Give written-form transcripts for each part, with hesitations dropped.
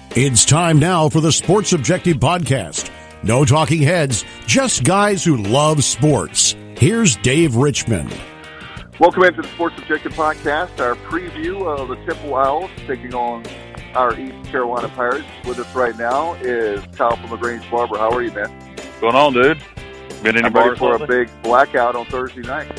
It's time now for the Sports Objective Podcast. No talking heads, just guys who love sports. Here's Dave Richmond. Welcome into the Sports Objective Podcast, our preview of the Temple Owls taking on our East Carolina Pirates. With us right now is Kyle from LaGrange Barber. How are you, man? What's going on, dude? Been any ready for a big blackout on Thursday night.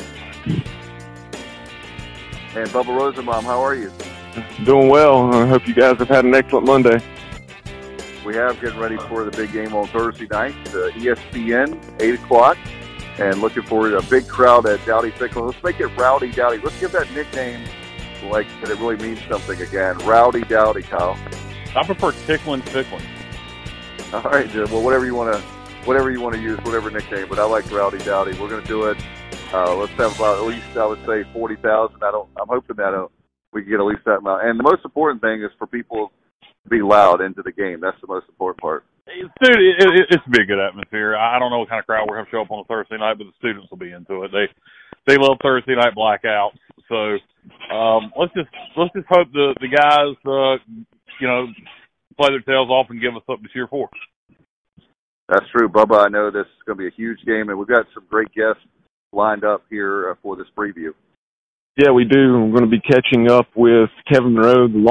And Bubba Rosenbaum, how are you? Doing well. I hope you guys have had an excellent Monday. We have getting ready for the big game on Thursday night, ESPN, 8 o'clock, and looking forward to a big crowd at Dowdy Ficklen. Let's make it Rowdy Dowdy. Let's give that nickname like that it really means something again. Rowdy Dowdy, Kyle. I prefer Ticklin' Ficklin. All right, Jim. Well, whatever you want to use, whatever nickname, but I like Rowdy Dowdy. We're going to do it. Let's have about at least, I would say, 40,000. I'm hoping that we can get at least that amount. And the most important thing is for people to be loud into the game. That's the most important part. Dude, it's be a good atmosphere. I don't know what kind of crowd we're going to show up on a Thursday night, but the students will be into it. They love Thursday night blackouts. So let's just hope the guys play their tails off and give us something to cheer for. That's true, Bubba. I know this is going to be a huge game, and we've got some great guests lined up here for this preview. Yeah, we do. We're going to be catching up with Kevin Monroe, the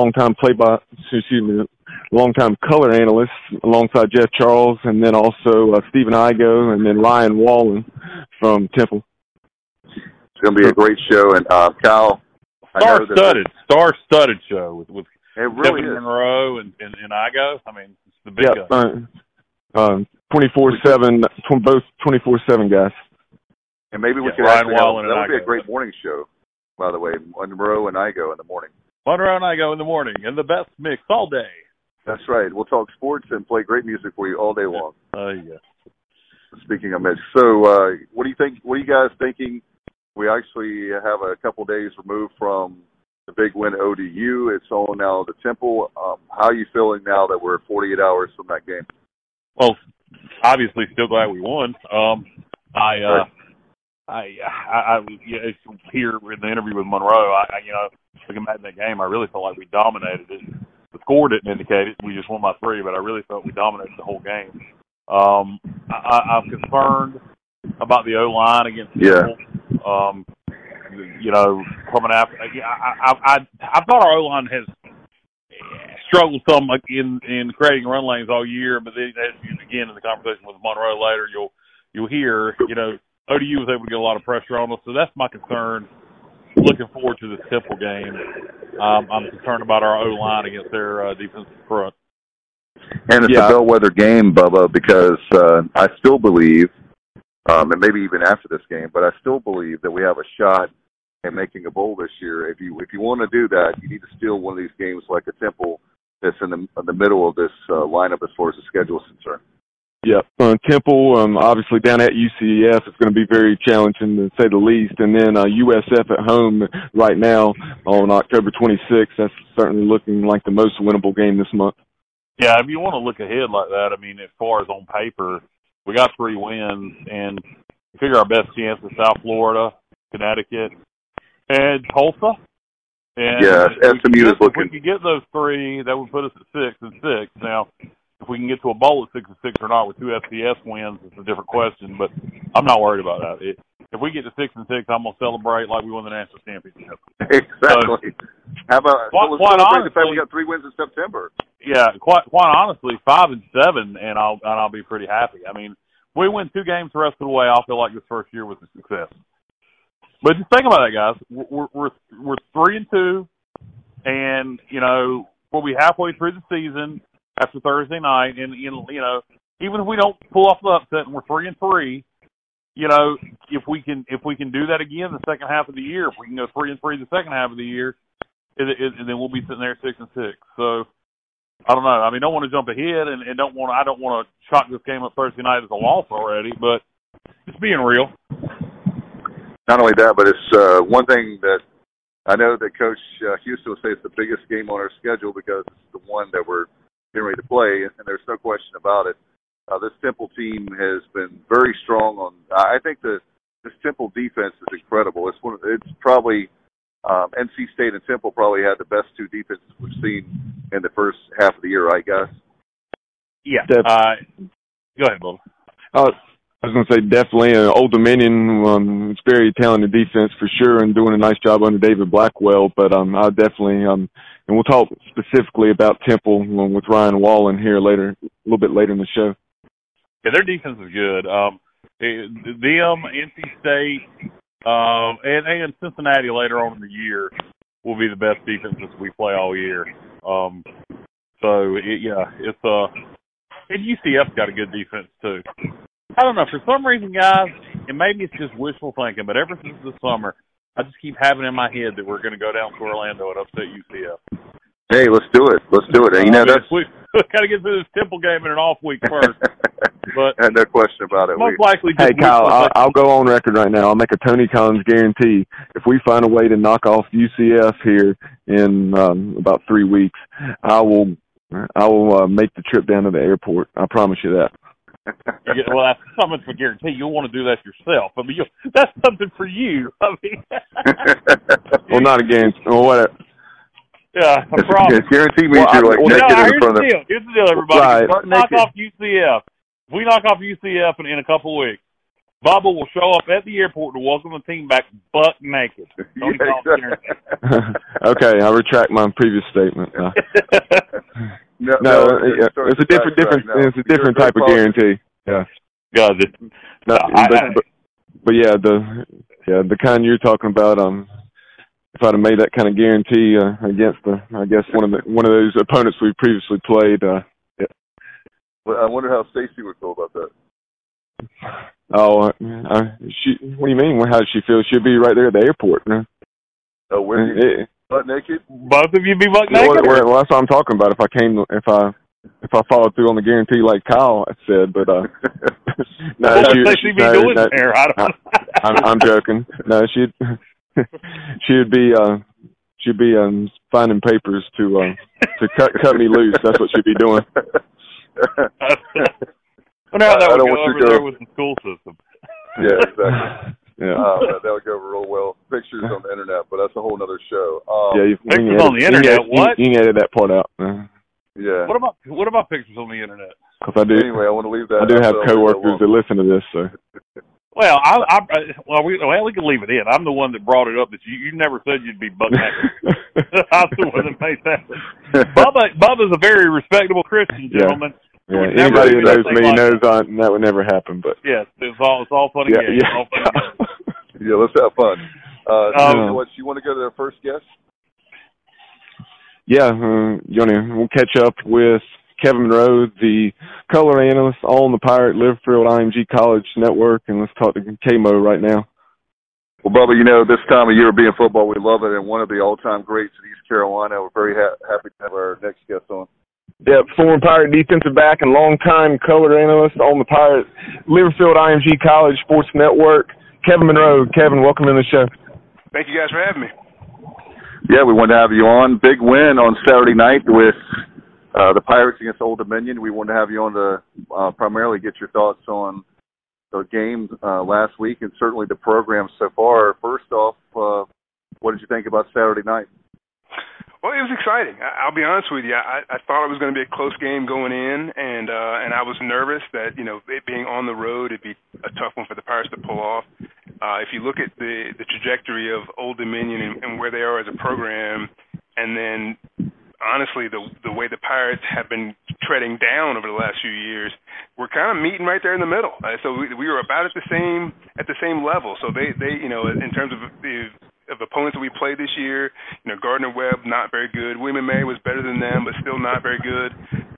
longtime color analyst, alongside Jeff Charles, and then also Stephen Igo, and then Ryan Wallen from Temple. It's going to be a great show, and Kyle, star-studded show with really Kevin Monroe and Igo. I mean, it's the big guy. 24/7, both 24/7 guys. And maybe we could Ryan Wallen that would be a great morning show, by the way, Monroe and Igo in the morning. Monroe and Igo in the morning, and the best mix all day. That's right. We'll talk sports and play great music for you all day long. Yeah. Speaking of mix. So what do you think? What are you guys thinking? We actually have a couple days removed from the big win at ODU. It's on now the Temple. How are you feeling now that we're 48 hours from that game? Well, obviously still glad we won. Here in the interview with Monroe, looking back at that game, I really felt like we dominated it. The score didn't indicate it. We just won by 3, but I really felt we dominated the whole game. I'm concerned about the O-line against Temple. Coming after. I thought our O-line has struggled some in creating run lanes all year, but then again in the conversation with Monroe later, you'll hear, ODU was able to get a lot of pressure on us, so that's my concern. Looking forward to this Temple game. I'm concerned about our O-line against their defensive front. And it's a bellwether game, Bubba, because I still believe, and maybe even after this game, but I still believe that we have a shot at making a bowl this year. If you want to do that, you need to steal one of these games like a Temple that's in the middle of this lineup as far as the schedule is concerned. Yeah, Temple, obviously down at UCF, it's going to be very challenging to say the least. And then USF at home right now on October 26th. That's certainly looking like the most winnable game this month. Yeah, if you want to look ahead like that, I mean, as far as on paper, we got 3 wins, and we figure our best chance is South Florida, Connecticut, and Tulsa. And SMU is looking. If we could get those 3, that would put us at 6-6. Now, if we can get to a bowl at 6-6 or not with 2 FCS wins, it's a different question, but I'm not worried about that. If we get to 6-6, I'm going to celebrate like we won the national championship. Exactly. How about celebrate the fact we got 3 wins in September? Yeah, quite honestly, 5-7, and I'll be pretty happy. I mean, we win 2 games the rest of the way. I'll feel like this first year was a success. But just think about that, guys. We're 3-2, and we'll be halfway through the season after Thursday night, and even if we don't pull off the upset and we're 3-3, if we can do that again the second half of the year, if we can go 3-3 the second half of the year, and then we'll be sitting there 6-6. So I don't know. I mean, don't want to jump ahead, and I don't want to chalk this game up Thursday night as a loss already, but just being real. Not only that, but it's one thing that I know that Coach Houston will say it's the biggest game on our schedule because it's the one that we're getting ready to play, and there's no question about it. This Temple team has been very strong on. I think that this Temple defense is incredible. It's probably NC State and Temple probably had the best 2 defenses we've seen in the first half of the year, right, guys? Yeah. Go ahead, Bubba. I was going to say definitely Old Dominion. It's very talented defense for sure, and doing a nice job under David Blackwell. But I definitely and we'll talk specifically about Temple with Ryan Wallen here later, a little bit later in the show. Yeah, their defense is good. Them, NC State, and Cincinnati later on in the year will be the best defenses we play all year. And UCF's got a good defense too. I don't know, for some reason, guys, and maybe it's just wishful thinking, but ever since the summer, I just keep having in my head that we're going to go down to Orlando and upset UCF. Hey, let's do it. And that's we got to get through this Temple game in an off week first. But no question about it. Most likely. Hey, Kyle, I'll go on record right now. I'll make a Tony Collins guarantee. If we find a way to knock off UCF here in about 3 weeks, I will make the trip down to the airport. I promise you that. Well, that's something for guarantee. You'll want to do that yourself. I mean, that's something for you. I mean, well, not against or whatever. Yeah, I promise. Guarantee means you're like naked in front of them. Here's the deal, everybody. Right. Knock off UCF. If we knock off UCF in a couple of weeks, Bubba will show up at the airport to welcome the team back butt naked. Okay, I retract my previous statement. It's a different type of guarantee. Yeah. Got it. But yeah, the kind you're talking about. If I'd have made that kind of guarantee against one of those opponents we previously played. Yeah. Well, I wonder how Stacy would feel about that. Oh, what do you mean? How does she feel? She'll be right there at the airport. Oh, where you butt naked? Both of you be butt naked? Well, that's what I'm talking about. If I followed through on the guarantee like Kyle said, but no, she'd be doing there. I'm joking. No, she'd be finding papers to cut me loose. That's what she'd be doing. I wonder how that would go over there with the school system. Yeah, exactly. Yeah. That would go real well. Pictures on the internet, but that's a whole other show. Pictures on the internet? What? You can edit that part out. Yeah. What about pictures on the internet? Because I do. Anyway, I want to leave that. I do have coworkers that listen to this, so. Well, we can leave it in. I'm the one that brought it up. That you never said you'd be butt naked. I'm the one that made that. Bubba's a very respectable Christian gentleman. Yeah, anybody who knows me knows that would never happen. But yes, it's all funny games. Yeah. Yeah, let's have fun. You want to go to the first guest? Yeah, we'll catch up with Kevin Monroe, the color analyst on the Pirate Liverfield IMG College Network, and let's talk to K-Mo right now. Well, Bubba, this time of year being football, we love it, and one of the all-time greats in East Carolina. We're very happy to have our next guest on. Yeah, former Pirate defensive back and longtime color analyst on the Pirate Liverfield IMG College Sports Network, Kevin Monroe. Kevin, welcome to the show. Thank you guys for having me. Yeah, we wanted to have you on. Big win on Saturday night with the Pirates against Old Dominion. We wanted to have you on to primarily get your thoughts on the game last week and certainly the program so far. First off, what did you think about Saturday night? Well, it was exciting. I'll be honest with you. I thought it was going to be a close game going in, and I was nervous that it being on the road, it'd be a tough one for the Pirates to pull off. If you look at the trajectory of Old Dominion and where they are as a program, and then honestly the way the Pirates have been treading down over the last few years, we're kind of meeting right there in the middle. So we were about at the same level. So they in terms of opponents that we played this year, Gardner-Webb, not very good. William & Mary was better than them, but still not very good.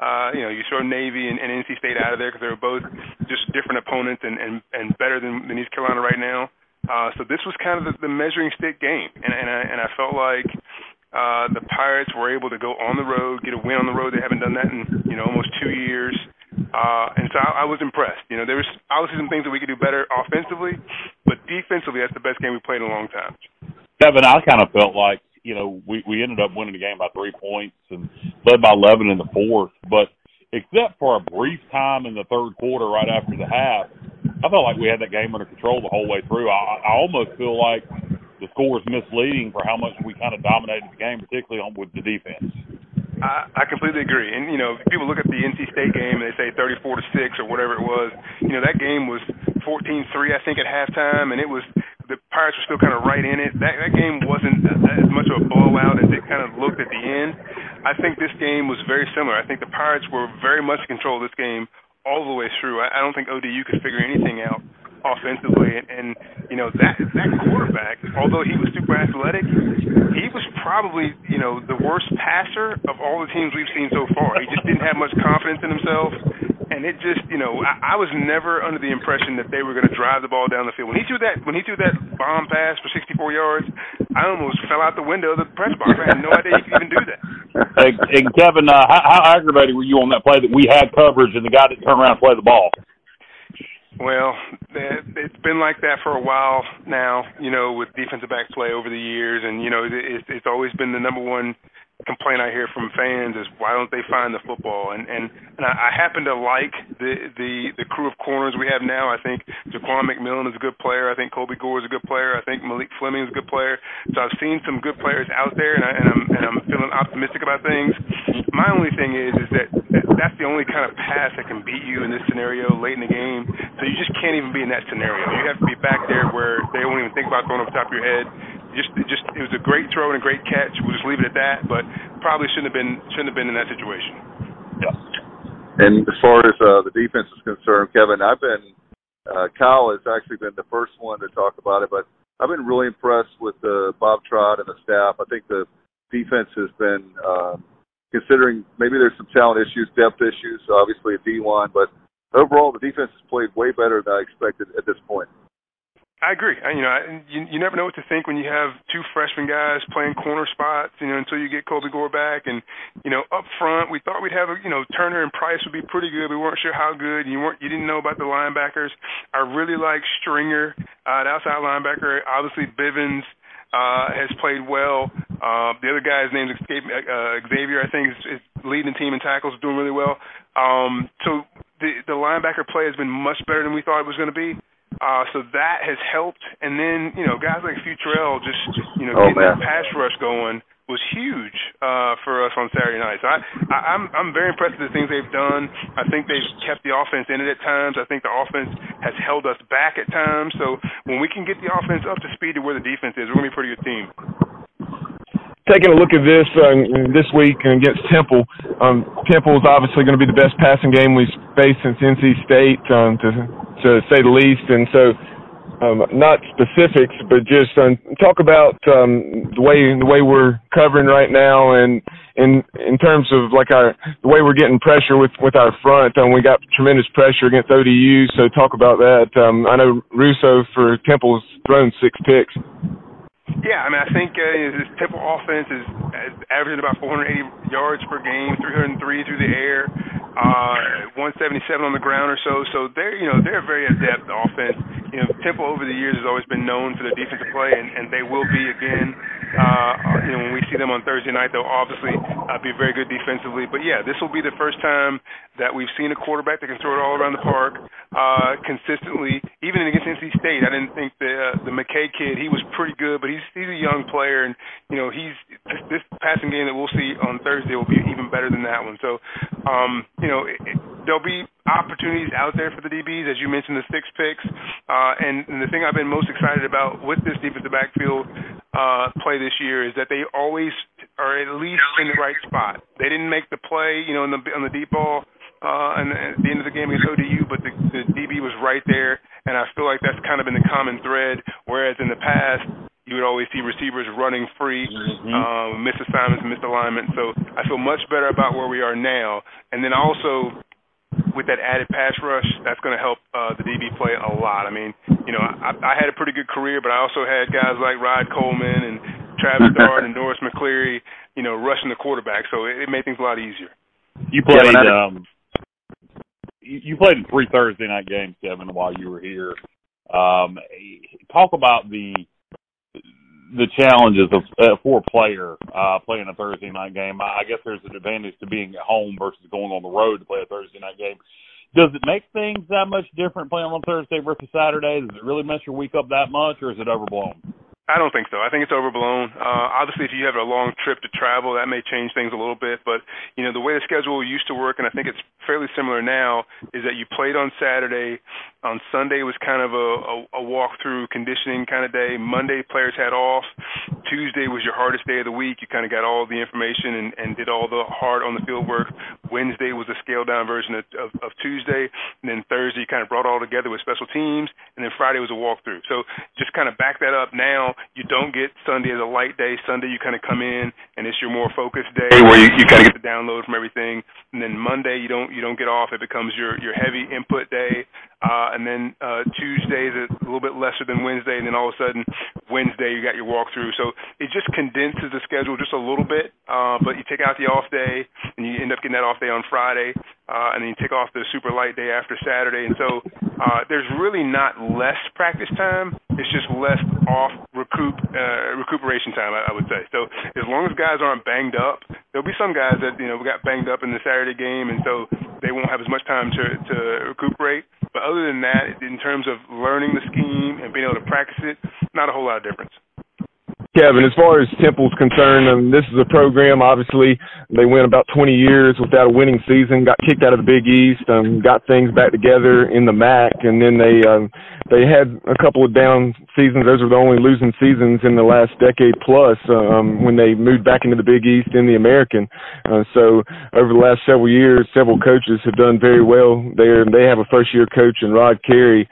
You throw Navy and NC State out of there because they were both just different opponents and better than East Carolina right now. So this was kind of the measuring stick game, and I felt like the Pirates were able to go on the road, get a win on the road. They haven't done that in almost 2 years. And so I was impressed. There was obviously some things that we could do better offensively, but defensively, that's the best game we played in a long time. Kevin, I kind of felt like, we ended up winning the game by 3 points and led by 11 in the fourth. But except for a brief time in the third quarter right after the half, I felt like we had that game under control the whole way through. I almost feel like the score is misleading for how much we kind of dominated the game, particularly with the defense. I completely agree. And, people look at the NC State game and they say 34-6 or whatever it was. That game was 14-3, I think, at halftime, and the Pirates were still kind of right in it. That game wasn't as much of a blowout as it kind of looked at the end. I think this game was very similar. I think the Pirates were very much in control of this game all the way through. I don't think ODU could figure anything out offensively, and that quarterback, although he was super athletic, he was probably the worst passer of all the teams we've seen so far. He just didn't have much confidence in himself, and it just I was never under the impression that they were going to drive the ball down the field. When he threw that bomb pass for 64 yards, I almost fell out the window of the press box. I had no idea he could even do that. And Kevin, how aggravated were you on that play that we had coverage and the guy didn't turn around and play the ball? Well, it's been like that for a while now, with defensive back play over the years, and it's always been the number one complaint I hear from fans is why don't they find the football? And I happen to like the crew of corners we have now. I think Jaquan McMillan is a good player. I think Colby Gore is a good player. I think Malik Fleming is a good player. So I've seen some good players out there, and I'm feeling optimistic about things. My only thing is that that's the only kind of pass that can beat you in this scenario late in the game. So you just can't even be in that scenario. You have to be back there where they won't even think about throwing over the top of your head. It was a great throw and a great catch. We'll just leave it at that. But probably shouldn't have been in that situation. Yeah. And as far as the defense is concerned, Kevin, Kyle has actually been the first one to talk about it, but I've been really impressed with Bob Trott and the staff. I think the defense has been, considering maybe there's some talent issues, depth issues, obviously at D1, but overall the defense has played way better than I expected at this point. I agree. You never know what to think when you have two freshman guys playing corner spots, until you get Colby Gore back. And, up front, we thought we'd have, Turner and Price would be pretty good. We weren't sure how good. You didn't know about the linebackers. I really like Stringer, the outside linebacker. Obviously, Bivens has played well. The other guy's name is Xavier, I think, is leading the team in tackles, doing really well. So the linebacker play has been much better than we thought it was going to be. So that has helped. And then, guys like Futrell just getting that pass rush going was huge for us on Saturday night. So I'm very impressed with the things they've done. I think they've kept the offense in it at times. I think the offense has held us back at times. So when we can get the offense up to speed to where the defense is, we're going to be a pretty good team. Taking a look at this week against Temple, Temple is obviously going to be the best passing game we've faced since NC State, to say the least. And so, not specifics, but just talk about the way we're covering right now, and in terms of the way we're getting pressure with our front. We got tremendous pressure against ODU, so talk about that. I know Russo for Temple's thrown 6 picks. Yeah, I think this Temple offense is averaging about 480 yards per game, 303 through the air, 177 on the ground or so. So they're a very adept offense. Temple over the years has always been known for their defensive play, and they will be again. When we see them on Thursday night, they'll obviously be very good defensively. But yeah, this will be the first time that we've seen a quarterback that can throw it all around the park consistently. Even against NC State, I didn't think the McKay kid, he was pretty good, but he's a young player, and this passing game that we'll see on Thursday will be even better than that one. So there'll be opportunities out there for the DBs, as you mentioned, the 6 picks. And the thing I've been most excited about with this defensive backfield play this year is that they always are at least in the right spot. They didn't make the play, on the deep ball and at the end of the game against ODU, but the DB was right there, and I feel like that's kind of been the common thread, whereas in the past you would always see receivers running free, missed assignments, missed alignment. So I feel much better about where we are now. And then also with that added pass rush, that's going to help the DB play a lot. I had a pretty good career, but I also had guys like Rod Coleman and Travis Dart and Norris McCleary, rushing the quarterback. So it made things a lot easier. You played you played in 3 Thursday night games, Kevin, while you were here. Talk about the challenges of for a player playing a Thursday night game. I guess there's an advantage to being at home versus going on the road to play a Thursday night game. Does it make things that much different playing on Thursday versus Saturday? Does it really mess your week up that much, or is it overblown? I don't think so. I think it's overblown. Obviously, if you have a long trip to travel, that may change things a little bit. But, the way the schedule used to work, and I think it's fairly similar now, is that you played on Saturday. On Sunday was kind of a walkthrough conditioning kind of day. Monday, players had off. Tuesday was your hardest day of the week. You kind of got all the information and did all the hard on the field work. Wednesday was a scaled-down version of Tuesday. And then Thursday, you kind of brought it all together with special teams. And then Friday was a walkthrough. So just kind of back that up now. You don't get Sunday as a light day. Sunday you kind of come in and it's your more focused day where you kind of get the download from everything. And then Monday you don't get off. It becomes your heavy input day. And then Tuesday is a little bit lesser than Wednesday. And then all of a sudden Wednesday you got your walkthrough. So it just condenses the schedule just a little bit. But you take out the off day and you end up getting that off day on Friday. And then you take off the super light day after Saturday. And so there's really not less practice time. It's just less off recuperation time, I would say. So as long as guys aren't banged up, there'll be some guys that, got banged up in the Saturday game, and so they won't have as much time to recuperate. But other than that, in terms of learning the scheme and being able to practice it, not a whole lot of difference. Kevin, as far as Temple's concerned, this is a program, obviously, they went about 20 years without a winning season, got kicked out of the Big East, got things back together in the MAC, and then they had a couple of down seasons. Those were the only losing seasons in the last decade plus when they moved back into the Big East in the American. So over the last several years, several coaches have done very well there. They have a first-year coach in Rod Carey.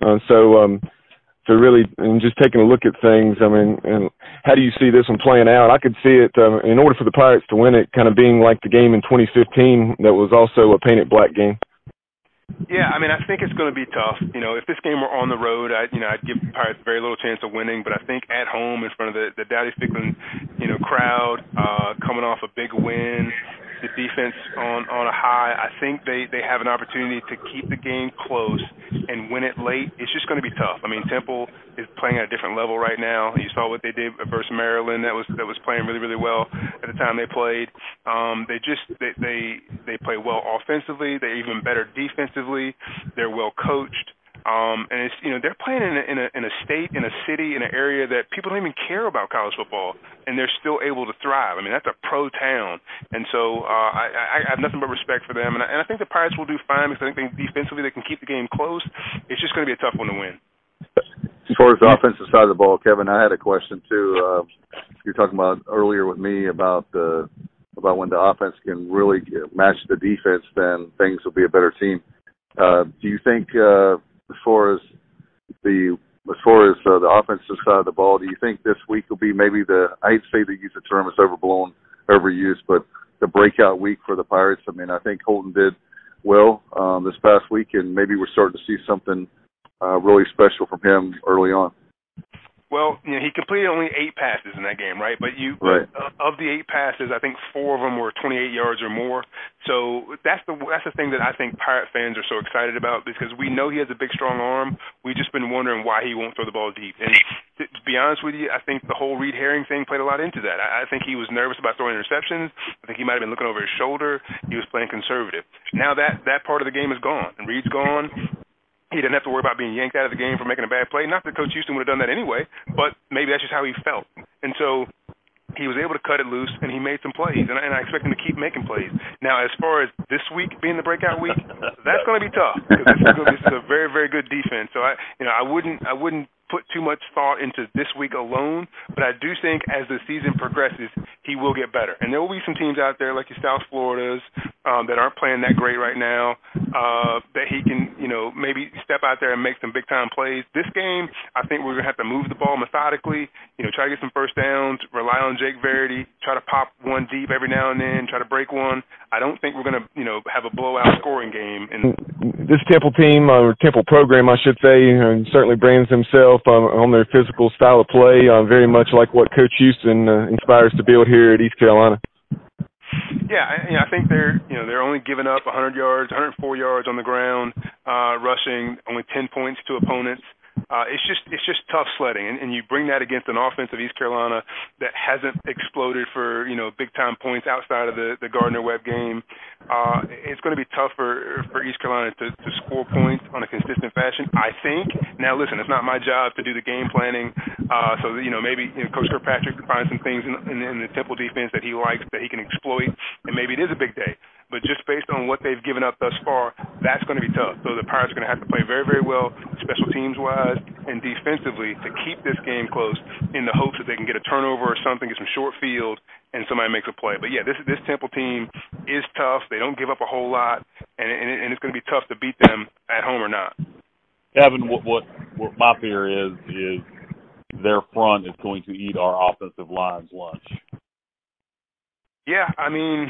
So really, and just taking a look at things, and how do you see this one playing out? I could see it, in order for the Pirates to win it, kind of being like the game in 2015 that was also a painted black game. Yeah, I think it's going to be tough. If this game were on the road, I'd give the Pirates very little chance of winning. But I think at home in front of the Dowdy-Ficklen, crowd, coming off a big win, the defense on a high, I think they have an opportunity to keep the game close and win it late. It's just going to be tough. Temple is playing at a different level right now. You saw what they did versus Maryland. That was playing really, really well at the time they played. They play well offensively. They're even better defensively. They're well coached. And it's they're playing in a state, in a city, in an area that people don't even care about college football, and they're still able to thrive. That's a pro town, and so I have nothing but respect for them, and I think the Pirates will do fine because I think defensively they can keep the game close. It's just going to be a tough one to win. As far as the offensive side of the ball, Kevin, I had a question too. You were talking about earlier with me about when the offense can really match the defense, then things will be a better team. Do you think? As far as the offensive side of the ball, do you think this week will be maybe I hate to say they use the term, it's overblown, overused, but the breakout week for the Pirates? I think Holton did well this past week, and maybe we're starting to see something really special from him early on. Well, he completed only 8 passes in that game, right? But right. Of the 8 passes, I think 4 of them were 28 yards or more. So that's the thing that I think Pirate fans are so excited about, because we know he has a big, strong arm. We've just been wondering why he won't throw the ball deep. And to be honest with you, I think the whole Reed Herring thing played a lot into that. I think he was nervous about throwing interceptions. I think he might have been looking over his shoulder. He was playing conservative. Now that part of the game is gone, and Reed's gone. He didn't have to worry about being yanked out of the game for making a bad play. Not that Coach Houston would have done that anyway, but maybe that's just how he felt. And so he was able to cut it loose, and he made some plays, and I expect him to keep making plays. Now, as far as this week being the breakout week, that's going to be tough, because this is a very, very good defense. So I wouldn't put too much thought into this week alone, but I do think as the season progresses, he will get better. And there will be some teams out there like your South Floridas that aren't playing that great right now, that he can, maybe step out there and make some big-time plays. This game, I think we're going to have to move the ball methodically, try to get some first downs, rely on Jake Verity, try to pop one deep every now and then, try to break one. I don't think we're going to, have a blowout scoring game. And this Temple team, or Temple program, I should say, certainly brands themselves on their physical style of play, very much like what Coach Houston inspires to build here at East Carolina. Yeah, I think they're only giving up 100 yards, 104 yards on the ground, rushing, only 10 points to opponents. It's just tough sledding, and you bring that against an offense of East Carolina that hasn't exploded for big time points outside of the Gardner-Webb game. It's going to be tough for East Carolina to score points on a consistent fashion, I think. Now, listen, it's not my job to do the game planning, so maybe Coach Kirkpatrick can find some things in the Temple defense that he likes that he can exploit, and maybe it is a big day. But just based on what they've given up thus far, that's going to be tough. So the Pirates are going to have to play very, very well, special teams-wise and defensively, to keep this game close in the hopes that they can get a turnover or something, get some short field, and somebody makes a play. But, yeah, this Temple team is tough. They don't give up a whole lot, and it's going to be tough to beat them at home or not. Kevin, what my fear is their front is going to eat our offensive line's lunch. Yeah, I mean,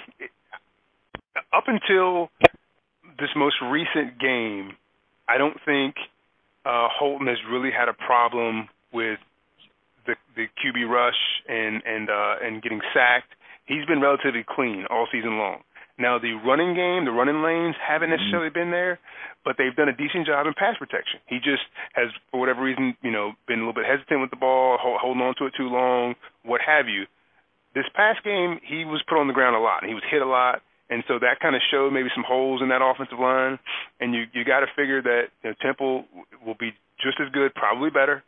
up until this most recent game, I don't think Holton has really had a problem with the QB rush and getting sacked. He's been relatively clean all season long. Now, the running game, the running lanes haven't necessarily been there, but they've done a decent job in pass protection. He just has, for whatever reason, been a little bit hesitant with the ball, holding on to it too long, what have you. This past game, he was put on the ground a lot, and he was hit a lot. And so that kind of showed maybe some holes in that offensive line. And you got to figure that Temple will be just as good, probably better,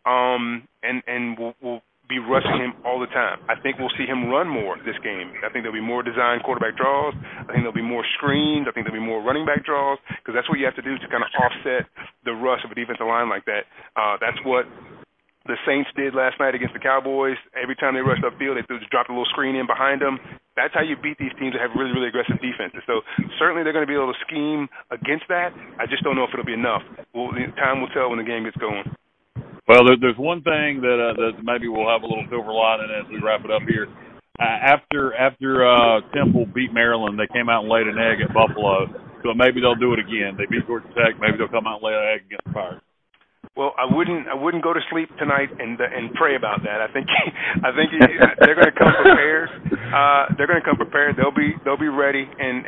and we'll be rushing him all the time. I think we'll see him run more this game. I think there'll be more designed quarterback draws. I think there'll be more screens. I think there'll be more running back draws, because that's what you have to do to kind of offset the rush of a defensive line like that. That's what the Saints did last night against the Cowboys. Every time they rushed upfield, they just dropped a little screen in behind them. That's how you beat these teams that have really, really aggressive defenses. So certainly they're going to be able to scheme against that. I just don't know if it'll be enough. Time will tell when the game gets going. Well, there's one thing that maybe we'll have a little silver lining as we wrap it up here. After Temple beat Maryland, they came out and laid an egg at Buffalo. So maybe they'll do it again. They beat Georgia Tech. Maybe they'll come out and lay an egg against the Pirates. Well, I wouldn't go to sleep tonight and pray about that. I think they're going to come prepared. They're going to come prepared. They'll be ready, and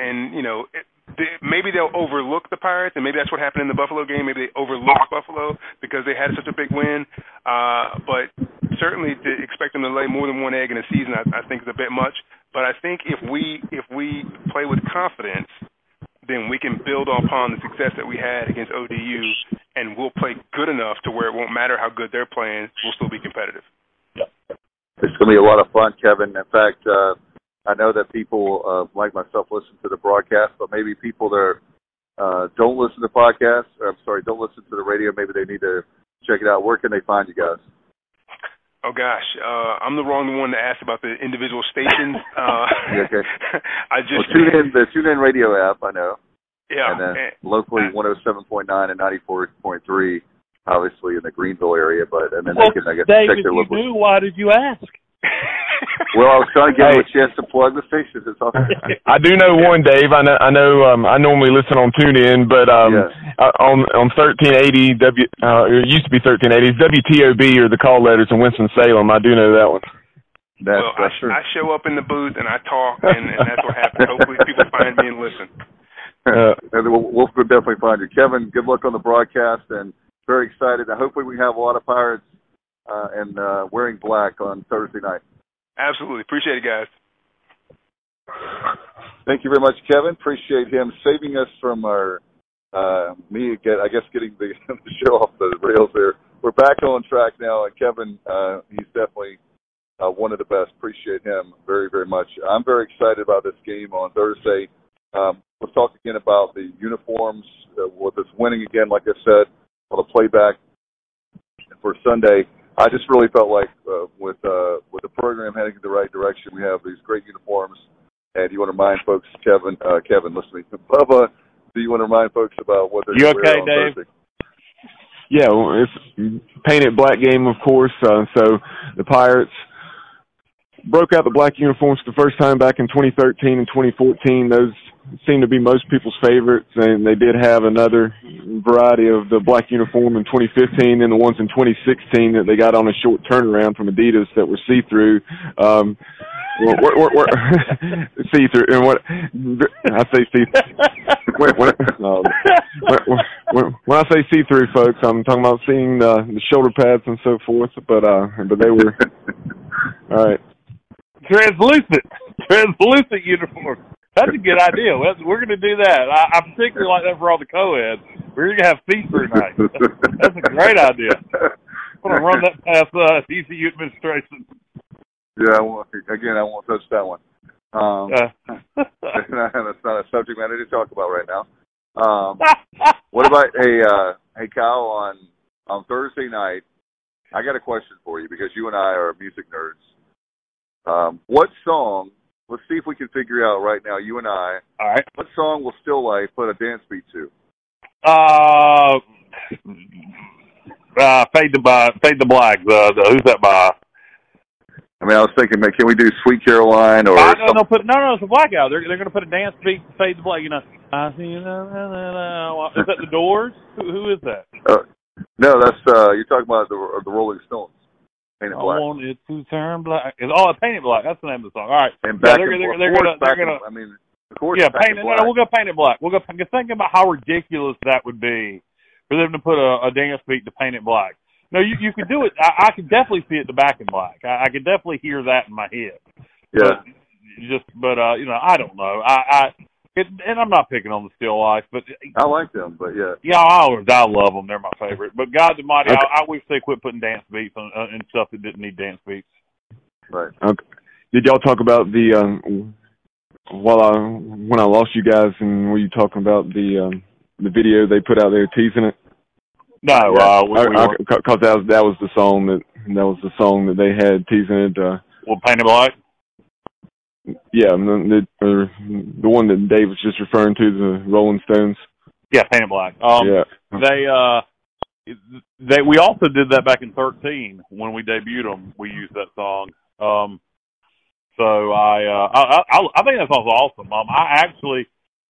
maybe they'll overlook the Pirates, and maybe that's what happened in the Buffalo game. Maybe they overlooked Buffalo because they had such a big win. But certainly to expect them to lay more than one egg in a season, I think is a bit much. But I think if we play with confidence, then we can build upon the success that we had against ODU, and we'll play good enough to where it won't matter how good they're playing. We'll still be competitive. Yeah. It's going to be a lot of fun, Kevin. In fact, I know that people like myself listen to the broadcast, but maybe people that don't listen to podcasts, don't listen to the radio, maybe they need to check it out. Where can they find you guys? Oh, gosh. I'm the wrong one to ask about the individual stations. Okay. The TuneIn radio app, I know. Yeah. And then locally 107.9 and 94.3, obviously in the Greenville area. And then they can, I guess, David, check their local. David, you knew. Why did you ask? Well, I was trying to get a chance to plug the stations. It's all right. I do know one, Dave. I know. I normally listen on TuneIn, but on 1380 it used to be 1380. WTOB or the call letters in Winston-Salem. I do know that one. That's true. I show up in the booth and I talk, and that's what happens. Hopefully, people find me and listen. We'll definitely find you, Kevin. Good luck on the broadcast, and very excited. Hopefully, we have a lot of Pirates and wearing black on Thursday night. Absolutely. Appreciate it, guys. Thank you very much, Kevin. Appreciate him saving us from our getting the show off the rails there. We're back on track now, and Kevin, he's definitely one of the best. Appreciate him very, very much. I'm very excited about this game on Thursday. Let's talk again about the uniforms. With us winning again, like I said, on the playback for Sunday. I just really felt like with the program heading in the right direction, we have these great uniforms. And you want to remind folks, Kevin, listening to Bubba, do you want to remind folks about what they're doing on Dave? Thursday? Yeah, well, it's painted black game, of course. So the Pirates broke out the black uniforms for the first time back in 2013 and 2014. Those seem to be most people's favorites, and they did have another variety of the black uniform in 2015 and the ones in 2016 that they got on a short turnaround from Adidas that were see-through. See-through, and what I say see-through. when I say see-through, folks, I'm talking about seeing the shoulder pads and so forth. But they were all right. Translucent uniform. That's a good idea. We're going to do that. I particularly like that for all the co-eds. We're going to have see-through night. That's a great idea. I'm going to run that past ECU administration. Yeah, I won't touch that one. That's not a subject matter to talk about right now. What about hey Kyle, on Thursday night? I got a question for you because you and I are music nerds. What song? Let's see if we can figure out right now. You and I. All right. What song will Still Life put a dance beat to? Fade to Black. Who's that by? I mean, I was thinking, can we do Sweet Caroline or? No, it's a Blackout. They're going to put a dance beat to Fade to Black. You know, I see. Is that the Doors? Who is that? No, that's you're talking about the Rolling Stones. Painted Black. I want it to turn black. Painted Black. That's the name of the song. All right. And they're gonna. I mean, of course. Yeah, Painted. No, we'll go Painted Black. We'll go. Think about how ridiculous that would be for them to put a dance beat to Painted Black. No, you could do it. I could definitely see it the Back in Black. I could definitely hear that in my head. Yeah. But I don't know. And I'm not picking on the Still Life, but I like them. But yeah. Yeah, I love them. They're my favorite. But God Almighty, okay. I wish they quit putting dance beats on and stuff that didn't need dance beats. Right. Okay. Did y'all talk about when I lost you guys, and were you talking about the video they put out there teasing it? No, because that was the song that they had teasing it. Painted Black. Yeah, the one that Dave was just referring to, the Rolling Stones. Yeah, Painted Black. We also did that back in 2013 when we debuted them. We used that song. So I think that song's awesome. I actually.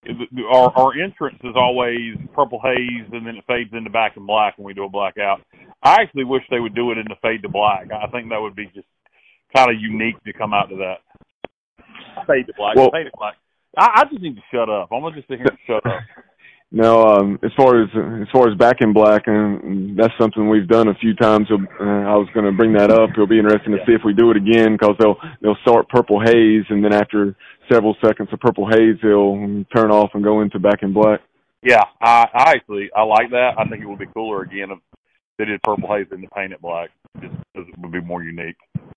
Our entrance is always Purple Haze, and then it fades into Back in Black when we do a Blackout. I actually wish they would do it in the Fade to Black. I think that would be just kind of unique to come out to that. Fade to Black. Fade to Black. I just need to shut up. I'm gonna just sit here and shut up. No, as far as Back in Black, and that's something we've done a few times. I was going to bring that up. It'll be interesting to see if we do it again, because they'll start Purple Haze, and then after several seconds of Purple Haze, they'll turn off and go into Back in Black. Yeah, I like that. I think it would be cooler again if they did Purple Haze into Painted Black, just because it would be more unique.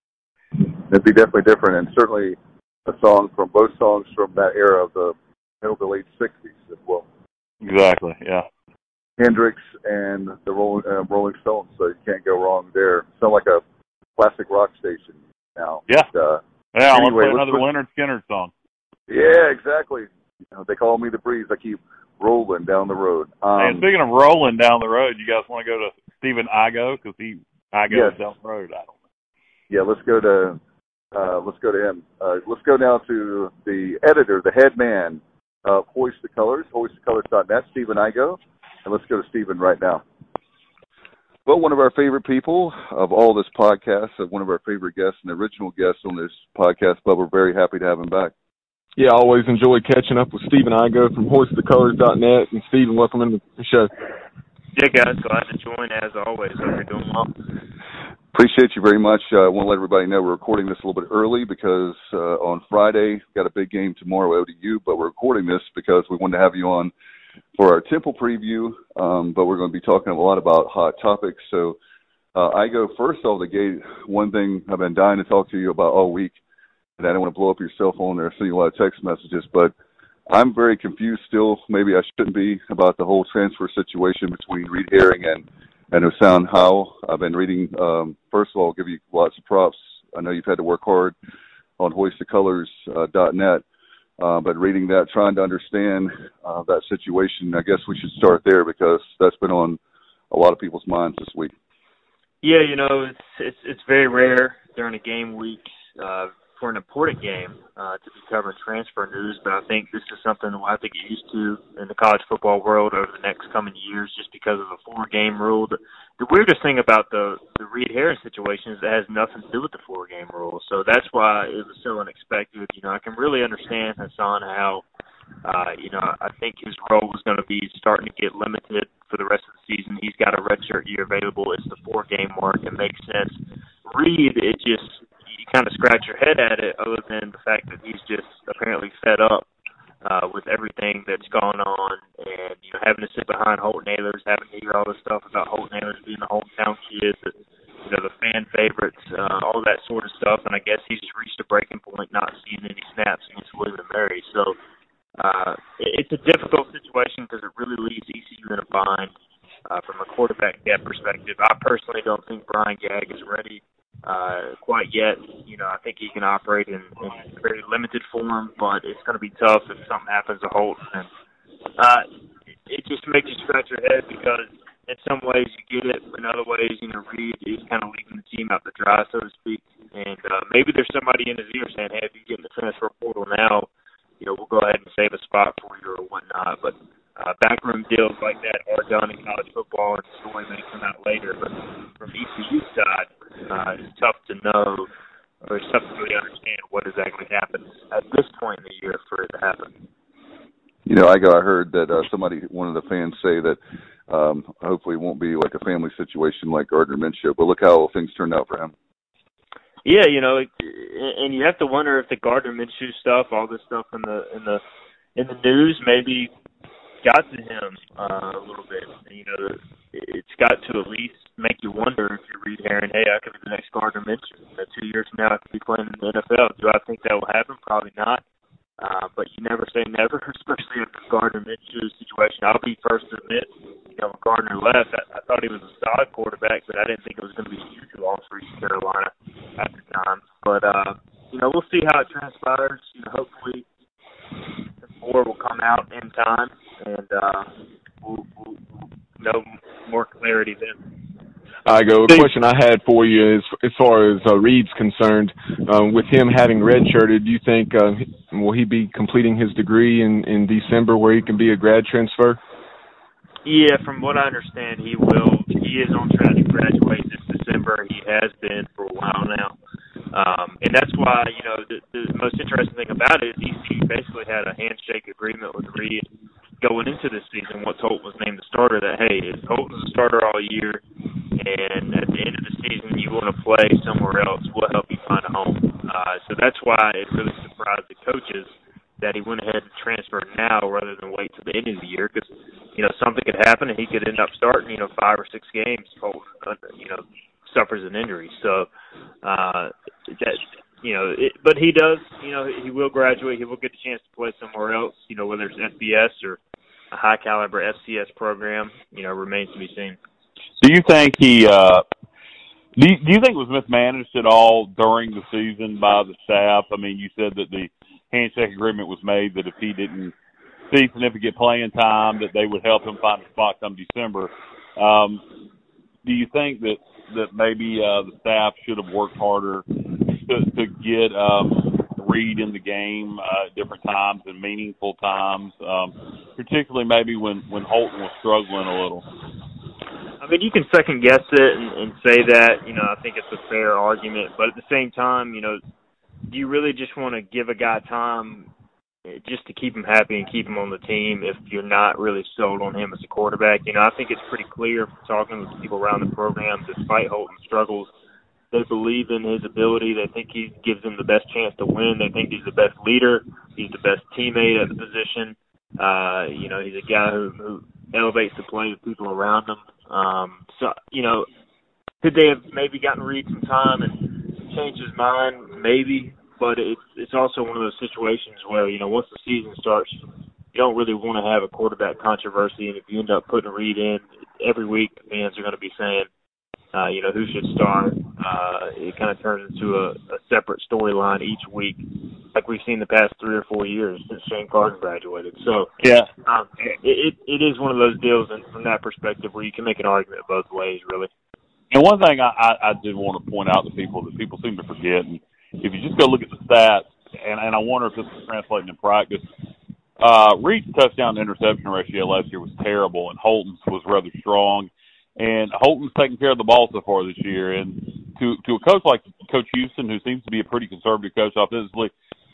It'd be definitely different, and certainly both songs from that era of the middle to late 60s as well. Exactly, yeah. Hendrix and the Rolling Stones, so you can't go wrong there. Sound like a classic rock station now. Yeah. Anyway, let's play another Leonard Skinner song. Yeah, exactly. They call me the breeze. I keep rolling down the road. And speaking of rolling down the road, you guys want to go to Stephen Igo? Because Igo is down the road. I don't know. Yeah, let's go to him. Let's go now to the editor, the head man of Hoist the Colors, hoistthecolors.net, Stephen Igo. And let's go to Stephen right now. Well, one of our favorite people of all this podcast, one of our favorite guests, and original guest on this podcast, but we're very happy to have him back. Yeah, I always enjoy catching up with Stephen Igo from hoistthecolors.net. And Stephen, welcome into the show. Yeah, guys, glad to join as always. Hope you're doing well. Appreciate you very much. I want to let everybody know we're recording this a little bit early because on Friday, we've got a big game tomorrow at ODU, but we're recording this because we wanted to have you on for our Temple preview, but we're going to be talking a lot about hot topics. So I go first off the gate. One thing I've been dying to talk to you about all week, and I don't want to blow up your cell phone or send you a lot of text messages, but I'm very confused still. Maybe I shouldn't be, about the whole transfer situation between Reed Herring and Osan Howell. I've been reading, first of all, I'll give you lots of props. I know you've had to work hard on hoistthecolors.net, but reading that, trying to understand that situation, I guess we should start there because that's been on a lot of people's minds this week. Yeah, it's very rare during a game week for an important game to be covering transfer news, but I think this is something we'll have to get used to in the college football world over the next coming years just because of the 4-game rule. The weirdest thing about the Reed Herring situation is it has nothing to do with the 4-game rule, so that's why it was so unexpected. I can really understand Hassan Howell I think his role is going to be starting to get limited for the rest of the season. He's got a redshirt year available. It's the 4-game mark. It makes sense. Reed, you kind of scratch your head at it, other than the fact that he's just apparently fed up with everything that's gone on, and having to sit behind Holton Ahlers, having to hear all this stuff about Holton Ahlers being the hometown kid, the fan favorites, all that sort of stuff. And I guess he's just reached a breaking point, not seeing any snaps against William & Mary. So it's a difficult situation because it really leaves ECU in a bind from a quarterback depth perspective. I personally don't think Brian Gagg is ready quite yet. I think he can operate in very limited form, but it's going to be tough if something happens to Holton. And it just makes you scratch your head because in some ways you get it, in other ways, Reed is kind of leaving the team out to dry, so to speak. And maybe there's somebody in his ear saying, hey, if you get in the transfer portal now, we'll go ahead and save a spot for you or whatnot. But backroom deals like that are done in college football, and the story may come out later. But from ECU's side, it's tough to know, or it's tough to really understand what exactly happens at this point in the year for it to happen. I heard that one of the fans say that hopefully it won't be like a family situation like Gardner Minshew, but look how things turned out for him. Yeah, and you have to wonder if the Gardner Minshew stuff, all this stuff in the news, maybe got to him a little bit. It's got to at least make you wonder if you read Heron, hey, I could be the next Gardner Minshew. 2 years from now, I could be playing in the NFL. Do I think that will happen? Probably not. But you never say never, especially in the Gardner Minshew situation. I'll be first to admit, when Gardner left, I thought he was a solid quarterback, but I didn't think it was going to be a huge loss for East Carolina at the time. But, we'll see how it transpires. Hopefully the board will come out in time, and we'll know more clarity then. A question I had for you is, as far as Reed's concerned, with him having redshirted, do you think will he be completing his degree in December where he can be a grad transfer? Yeah, from what I understand, he will. He is on track to graduate this December. He has been for a while now. And that's why, the most interesting thing about it is ECU basically had a handshake agreement with Reed going into this season once Holton was named the starter that, hey, if Holton's a starter all year and at the end of the season you want to play somewhere else, we'll help you find a home. So that's why it really surprised the coaches that he went ahead and transferred now rather than wait till the end of the year because, something could happen and he could end up starting, 5 or 6 games, Holton, suffers an injury. So, but he does, he will graduate. He will get the chance to play somewhere else, whether it's FBS or a high-caliber FCS program, remains to be seen. Do you think do you think it was mismanaged at all during the season by the staff? I mean, you said that the handshake agreement was made that if he didn't see significant playing time, that they would help him find a spot come December. Do you think that maybe the staff should have worked harder to get Reed in the game at different times and meaningful times, particularly maybe when Holton was struggling a little? I mean, you can second guess it and say that, I think it's a fair argument, but at the same time, do you really just want to give a guy time just to keep him happy and keep him on the team if you're not really sold on him as a quarterback? I think it's pretty clear from talking with people around the program, despite Holton's struggles, they believe in his ability. They think he gives them the best chance to win. They think he's the best leader. He's the best teammate at the position. He's a guy who elevates the play with people around him. Could they have maybe gotten Reed some time and changed his mind? Maybe. But it's also one of those situations where, once the season starts, you don't really want to have a quarterback controversy. And if you end up putting Reed in every week, fans are going to be saying, who should start. It kind of turns into a separate storyline each week, like we've seen the past 3 or 4 years since Shane Carden graduated. So, yeah, it is one of those deals, and from that perspective, where you can make an argument both ways, really. And one thing I did want to point out to people that people seem to forget, and if you just go look at the stats, and I wonder if this is translating in practice, Reed's touchdown to interception ratio last year was terrible, and Holton's was rather strong. And Holton's taking care of the ball so far this year. And to a coach like Coach Houston, who seems to be a pretty conservative coach offensively,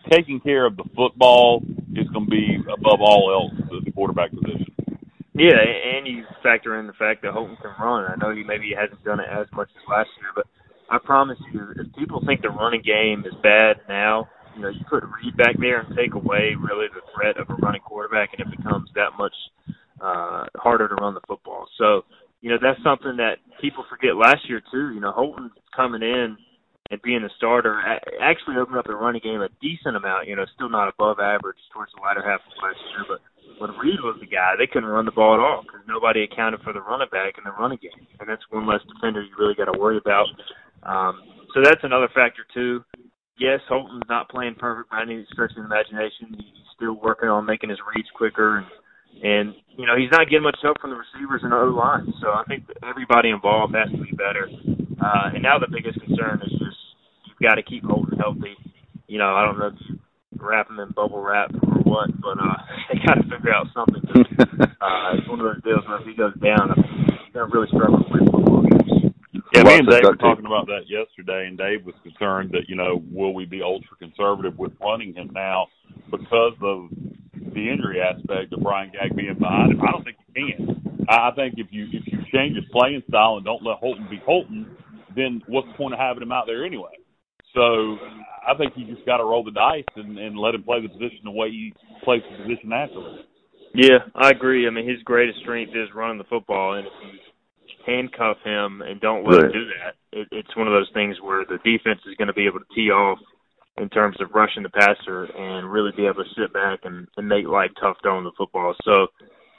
taking care of the football is going to be above all else the quarterback position. Yeah, and you factor in the fact that Holton can run. I know he hasn't done it as much as last year, but I promise you, if people think the running game is bad now, you put Reed back there and take away really the threat of a running quarterback, and it becomes that much harder to run the football. So, that's something that people forget last year too. Holton coming in and being a starter actually opened up the running game a decent amount. Still not above average towards the latter half of last year, but when Reed was the guy, they couldn't run the ball at all because nobody accounted for the running back in the running game, and that's one less defender you really got to worry about. So that's another factor too. Yes, Holton's not playing perfect by any stretch of the imagination. He's still working on making his reads quicker, and he's not getting much help from the receivers and the O-line. So I think that everybody involved has to be better. And now the biggest concern is just you've got to keep Holton healthy. I don't know if you wrap him in bubble wrap or what, but they got to figure out something. It's one of those deals where if he goes down, he's going to really struggle with football games. Yeah, me and Dave were talking about that yesterday, and Dave was concerned that, will we be ultra conservative with running him now because of the injury aspect of Brian Gagg being behind him? I don't think you can. I think if you change his playing style and don't let Holton be Holton, then what's the point of having him out there anyway? So I think you just got to roll the dice and let him play the position the way he plays the position naturally. Yeah, I agree. I mean, his greatest strength is running the football, and if you handcuff him and don't let him do that, it's one of those things where the defense is going to be able to tee off in terms of rushing the passer and really be able to sit back and make life tough throwing the football. So,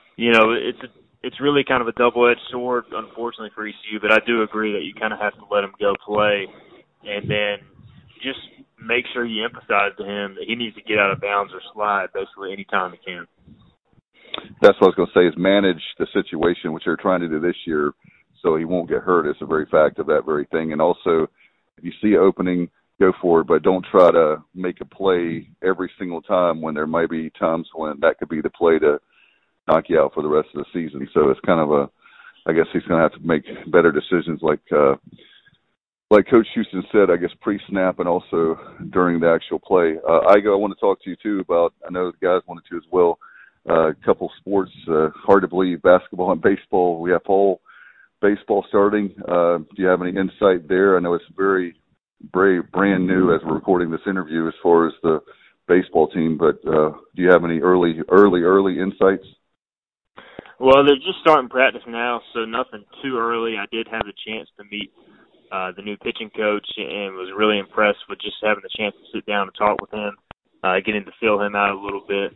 it's really kind of a double-edged sword, unfortunately, for ECU, but I do agree that you kind of have to let him go play and then just make sure you emphasize to him that he needs to get out of bounds or slide basically any time he can. That's what I was going to say, is manage the situation, which they're trying to do this year, so he won't get hurt. It's a very fact of that very thing. And also, if you see an opening, go for it, but don't try to make a play every single time when there might be times when that could be the play to knock you out for the rest of the season. So it's kind of I guess he's going to have to make better decisions like Coach Houston said, I guess pre-snap and also during the actual play. I want to talk to you too about, I know the guys wanted to as well, a couple sports, hard to believe, basketball and baseball. We have fall baseball starting. Do you have any insight there? I know it's very brand new as we're recording this interview as far as the baseball team, but do you have any early insights? Well, they're just starting practice now, so nothing too early. I did have the chance to meet the new pitching coach and was really impressed with just having the chance to sit down and talk with him, getting to feel him out a little bit.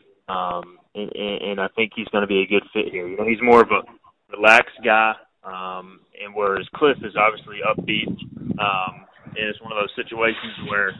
And I think he's going to be a good fit here. He's more of a relaxed guy, and whereas Cliff is obviously upbeat, and it's one of those situations where,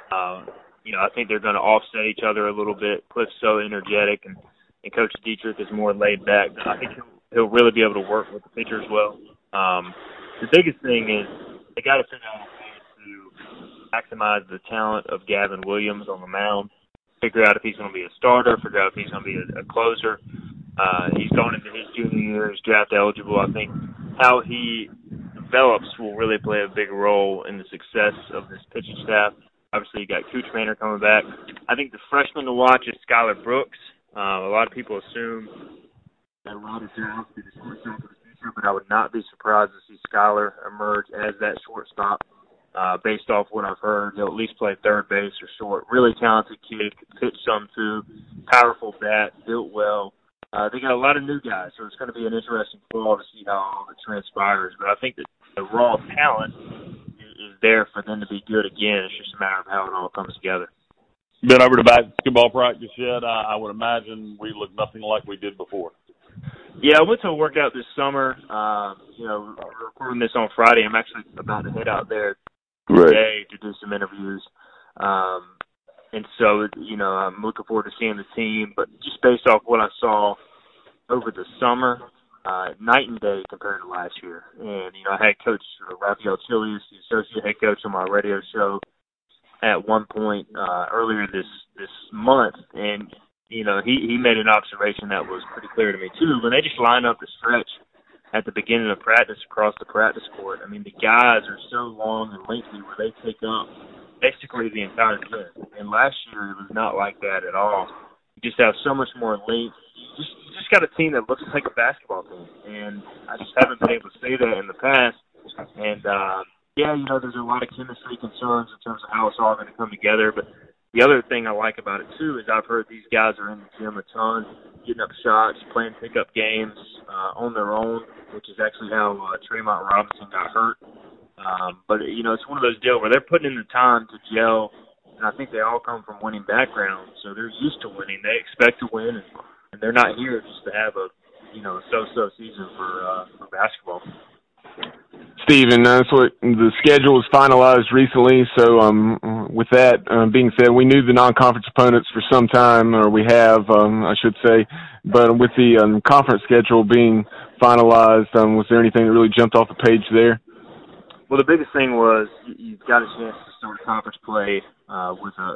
I think they're going to offset each other a little bit. Cliff's so energetic, and Coach Dietrich is more laid back. I think he'll really be able to work with the pitcher as well. The biggest thing is they got to figure out a way to maximize the talent of Gavin Williams on the mound, figure out if he's going to be a starter, figure out if he's going to be a closer. He's going into his junior year, he's draft eligible. I think how he develops will really play a big role in the success of this pitching staff. Obviously, you got Cooch Manor coming back. I think the freshman to watch is Skylar Brooks. A lot of people assume that Robert Jones will be the shortstop of the future, but I would not be surprised to see Skylar emerge as that shortstop. Based off what I've heard, he'll at least play third base or short. Really talented kid, could pitch some too. Powerful bat, built well. They got a lot of new guys, so it's going to be an interesting fall to see how all it transpires. But I think that the raw talent is there for them to be good again. It's just a matter of how it all comes together. Been over to basketball practice yet? I would imagine we look nothing like we did before. Yeah, I went to a workout this summer. We're recording this on Friday. I'm actually about to head out there today to do some interviews. And so, I'm looking forward to seeing the team. But just based off what I saw over the summer, night and day compared to last year. And, I had Coach Raphael Chilius, the associate head coach on my radio show, at one point earlier this month, and he made an observation that was pretty clear to me too. When they just line up the stretch at the beginning of practice across the practice court, I mean the guys are so long and lengthy where they take up basically the entire year. And last year it was not like that at all. You just have so much more length. You just got a team that looks like a basketball team, and I just haven't been able to say that in the past. And there's a lot of chemistry concerns in terms of how it's all going to come together. But the other thing I like about it too is I've heard these guys are in the gym a ton, getting up shots, playing pickup games on their own, which is actually how Tremont Robinson got hurt. But it's one of those deals where they're putting in the time to gel, and I think they all come from winning backgrounds, so they're used to winning. They expect to win, and they're not here just to have a so-so season for basketball. Steven, that's what the schedule was finalized recently. So with that being said, we knew the non-conference opponents for some time, or we have, I should say. But with the conference schedule being finalized, was there anything that really jumped off the page there? Well, the biggest thing was you've got a chance to start conference play with I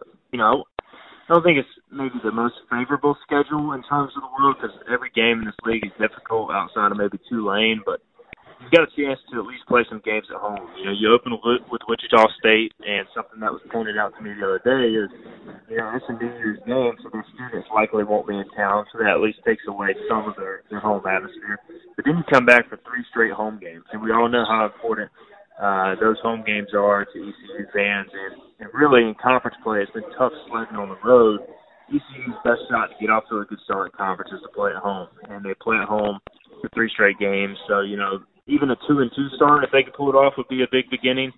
don't think it's maybe the most favorable schedule in terms of the world because every game in this league is difficult outside of maybe Tulane, but you've got a chance to at least play some games at home. You open with Wichita State, and something that was pointed out to me the other day is, it's a New Year's game, so their students likely won't be in town, so that at least takes away some of their home atmosphere. But then you come back for 3 straight home games, and we all know how important those home games are to ECU fans. And really in conference play, it's been tough sledding on the road. ECU's best shot to get off to a good start in conference is to play at home, and they play at home for 3 straight games. So, even a 2-2 start, if they could pull it off, would be a big beginning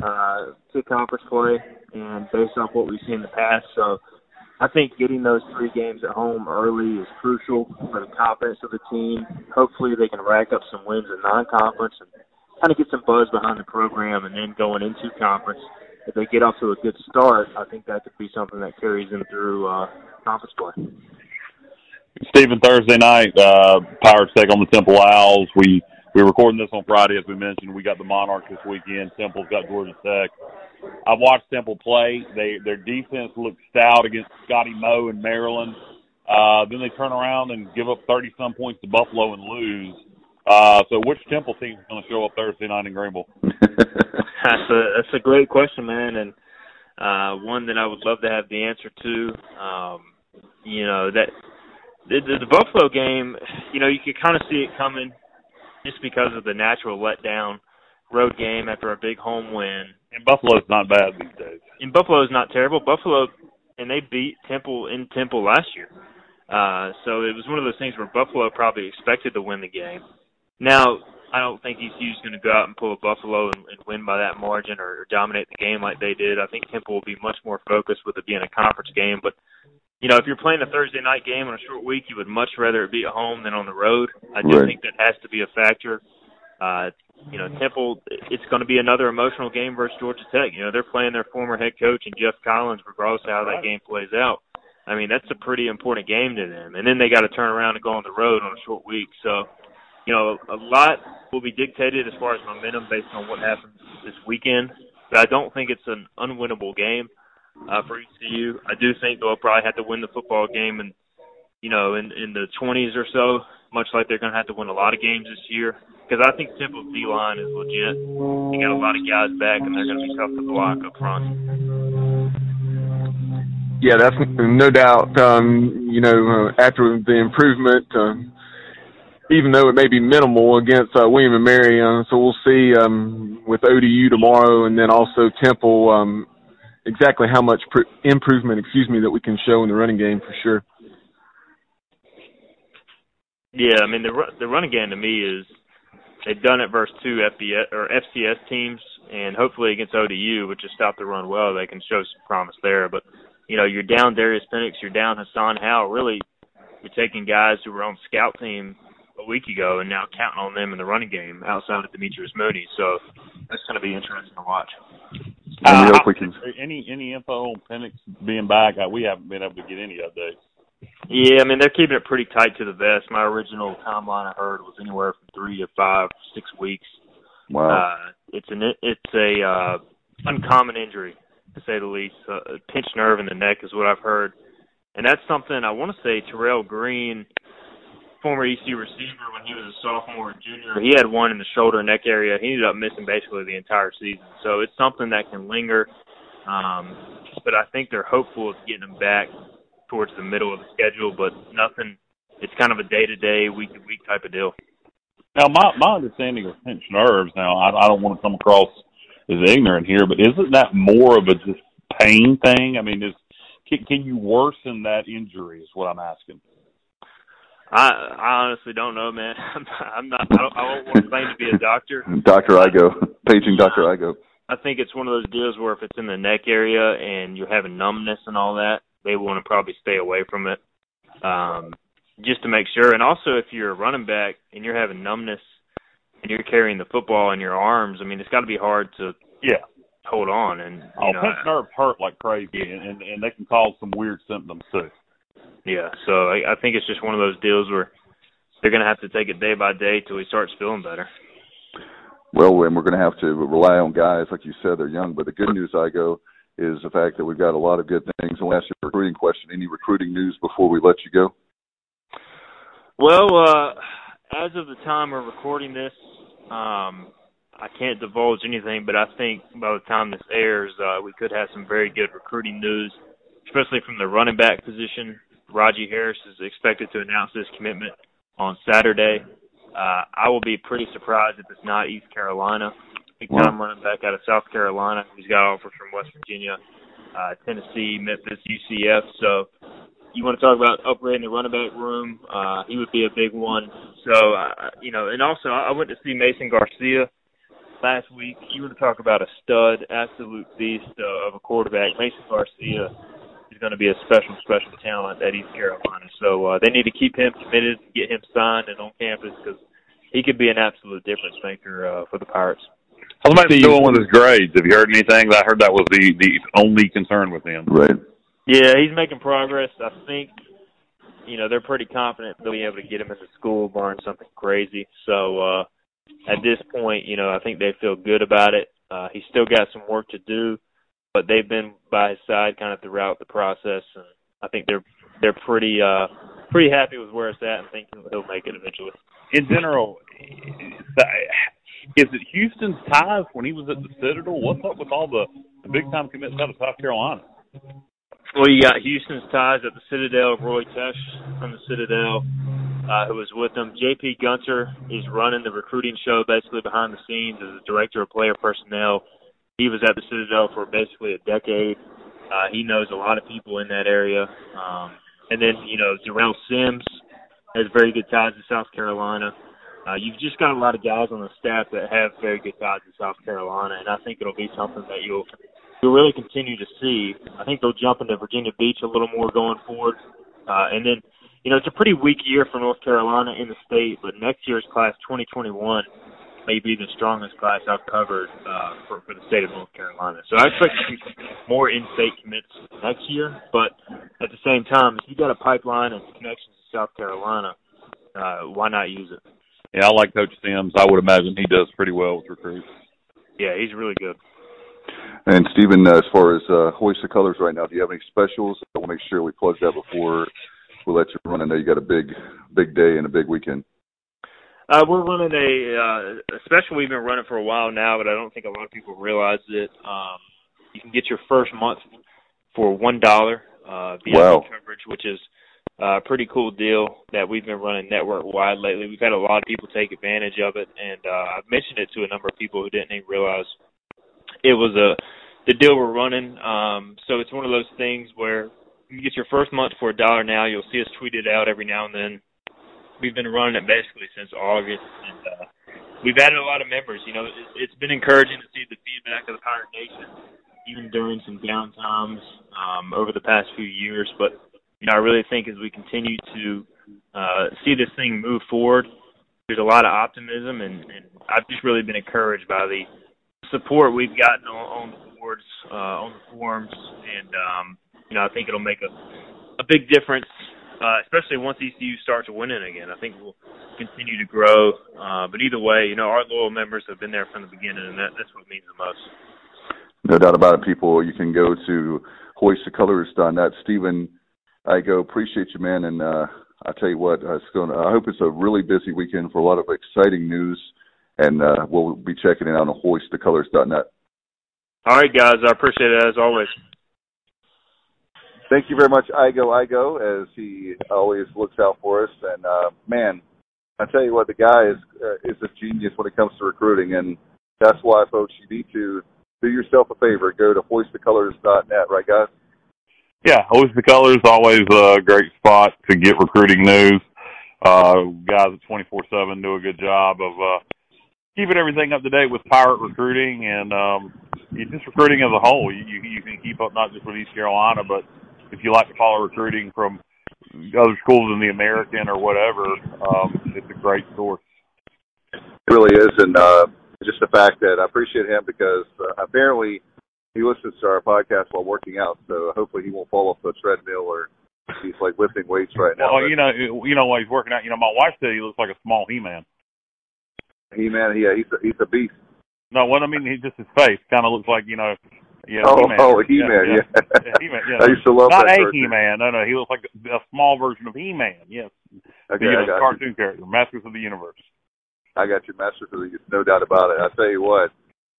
to conference play, and based off what we've seen in the past. So I think getting those 3 games at home early is crucial for the confidence of the team. Hopefully they can rack up some wins in non-conference and kind of get some buzz behind the program, and then going into conference, if they get off to a good start, I think that could be something that carries them through conference play. Stephen, Thursday night, Pirates take on the Temple Owls. We're recording this on Friday, as we mentioned. We got the Monarchs this weekend. Temple's got Georgia Tech. I've watched Temple play. Their defense looked stout against Scotty Moe in Maryland. Then they turn around and give up 30-some points to Buffalo and lose. So which Temple team is going to show up Thursday night in Greenville? That's a great question, man, and one that I would love to have the answer to. That the Buffalo game, you can kind of see it coming just because of the natural letdown road game after a big home win. And Buffalo's not bad these days. And Buffalo's not terrible. Buffalo, and they beat Temple in Temple last year. So it was one of those things where Buffalo probably expected to win the game. Now, I don't think ECU's going to go out and pull a Buffalo and win by that margin or dominate the game like they did. I think Temple will be much more focused with it being a conference game. But, if you're playing a Thursday night game on a short week, you would much rather it be at home than on the road. I do think that has to be a factor. Temple, it's going to be another emotional game versus Georgia Tech. They're playing their former head coach and Jeff Collins, regardless of how that game plays out. I mean, that's a pretty important game to them. And then they got to turn around and go on the road on a short week. So, a lot will be dictated as far as momentum based on what happens this weekend. But I don't think it's an unwinnable game for ECU. I do think they'll probably have to win the football game in the 20s or so, much like they're going to have to win a lot of games this year. Because I think Temple's D-line is legit. They got a lot of guys back, and they're going to be tough to block up front. Yeah, that's no doubt. After the improvement, even though it may be minimal against William & Mary, so we'll see with ODU tomorrow, and then also Temple, exactly how much improvement, that we can show in the running game for sure. Yeah, I mean the running game to me is they've done it versus 2 FCS teams, and hopefully against ODU, which has stopped the run well, they can show some promise there. But you're down Darius Penix, you're down Hassan Howell. Really, you're taking guys who were on scout team a week ago and now counting on them in the running game outside of Demetrius Mooney. So that's going to be interesting to watch. Any info on Penix being back? We haven't been able to get any updates. Yeah, I mean, they're keeping it pretty tight to the vest. My original timeline I heard was anywhere from 3 to 5, 6 weeks. Wow. It's a uncommon injury, to say the least. A pinched nerve in the neck is what I've heard. And that's something I want to say Terrell Green, former ECU receiver when he was a sophomore and junior, he had one in the shoulder and neck area. He ended up missing basically the entire season. So it's something that can linger. But I think they're hopeful of getting him back towards the middle of the schedule, but nothing. It's kind of a day-to-day, week-to-week type of deal. Now, my understanding of pinched nerves, now, I don't want to come across as ignorant here, but isn't that more of a just pain thing? I mean, can you worsen that injury is what I'm asking. I honestly don't know, man. I don't want to claim to be a doctor. Dr. Igo, paging Dr. Igo. I think it's one of those deals where if it's in the neck area and you're having numbness and all that, they want to probably stay away from it just to make sure. And also, if you're a running back and you're having numbness and you're carrying the football in your arms, I mean, it's got to be hard to hold on. And pinched nerves hurt like crazy, and they can cause some weird symptoms too. Yeah, so I think it's just one of those deals where they're going to have to take it day by day till he starts feeling better. Well, and we're going to have to rely on guys, like you said, they're young. But the good news, Igo, is the fact that we've got a lot of good things. I'll ask you a recruiting question. Any recruiting news before we let you go? Well, as of the time we're recording this, I can't divulge anything, but I think by the time this airs, we could have some very good recruiting news, especially from the running back position. Raji Harris is expected to announce his commitment on Saturday. I will be pretty surprised if it's not East Carolina. Big-time running back out of South Carolina. He's got offers from West Virginia, Tennessee, Memphis, UCF. So you want to talk about upgrading the running back room, he would be a big one. So, and also I went to see Mason Garcia last week. You want to talk about a stud, absolute beast of a quarterback. Mason Garcia is going to be a special talent at East Carolina. So they need to keep him committed, get him signed and on campus because he could be an absolute difference maker for the Pirates. How's Mason doing with his grades? Have you heard anything? I heard that was the only concern with him. Right. Yeah, he's making progress. I think, they're pretty confident they'll be able to get him into school, barring something crazy. So at this point, I think they feel good about it. He's still got some work to do, but they've been by his side kind of throughout the process, and I think they're pretty happy with where it's at and think he'll make it eventually. In general, is it Houston's ties when he was at the Citadel? What's up with all the big-time commitments out of South Carolina? Well, you got Houston's ties at the Citadel, Roy Tesh from the Citadel, who was with them. J.P. Gunter is running the recruiting show basically behind the scenes as the director of player personnel. He was at the Citadel for basically a decade. He knows a lot of people in that area. And then, Darrell Sims has very good ties to South Carolina. You've just got a lot of guys on the staff that have very good ties to South Carolina, and I think it'll be something that you'll really continue to see. I think they'll jump into Virginia Beach a little more going forward. And then, it's a pretty weak year for North Carolina in the state, but next year's class, 2021, may be the strongest class I've covered for the state of North Carolina. So I expect to see more in-state commits next year, but at the same time, if you got a pipeline and connections to South Carolina, why not use it? Yeah, I like Coach Sims. I would imagine he does pretty well with recruits. Yeah, he's really good. And, Stephen, as far as Hoist the Colors right now, do you have any specials? I want to make sure we plug that before we let you run. I know you got a big day and a big weekend. We're running a special we've been running for a while now, but I don't think a lot of people realize it. You can get your first month for $1 VIP coverage, which is a pretty cool deal that we've been running network-wide lately. We've had a lot of people take advantage of it, and I've mentioned it to a number of people who didn't even realize it was the deal we're running. So it's one of those things where you get your first month for $1 now. You'll see us tweet it out every now and then. We've been running it basically since August, and we've added a lot of members. It's been encouraging to see the feedback of the Pirate Nation, even during some down times over the past few years. But, I really think as we continue to see this thing move forward, there's a lot of optimism, and I've just really been encouraged by the support we've gotten on the boards, on the forums, and, I think it'll make a big difference. Especially once ECU starts winning again. I think we'll continue to grow. But either way, our loyal members have been there from the beginning, and that's what means the most. No doubt about it, people. You can go to hoistthecolors.net. Stephen, Igo, appreciate you, man. And I tell you what, I hope it's a really busy weekend for a lot of exciting news. And we'll be checking it out on hoistthecolors.net. All right, guys. I appreciate it, as always. Thank you very much, Igo, as he always looks out for us. And, man, I tell you what, the guy is a genius when it comes to recruiting, and that's why, folks, you need to do yourself a favor. Go to hoistthecolors.net, right, guys? Yeah, Hoist the Colors, always a great spot to get recruiting news. Guys at 24/7 do a good job of keeping everything up to date with Pirate recruiting and just recruiting as a whole. You can keep up not just with East Carolina, but if you like to follow recruiting from other schools in the American or whatever, it's a great source. It really is, and just the fact that I appreciate him because apparently he listens to our podcast while working out, so hopefully he won't fall off the treadmill or he's like lifting weights right now. Well, you know while he's working out, my wife said he looks like a small He-Man. He-Man, yeah, he's a beast. No, what I mean, just his face kind of looks like, He-Man. He-Man, yeah. He-Man, yeah. I used to love Not that. Not a He-Man, no, he looks like a small version of He-Man, yes. Okay, the cartoon character, Masters of the Universe. I got you, Masters of the Universe, no doubt about it. I tell you what,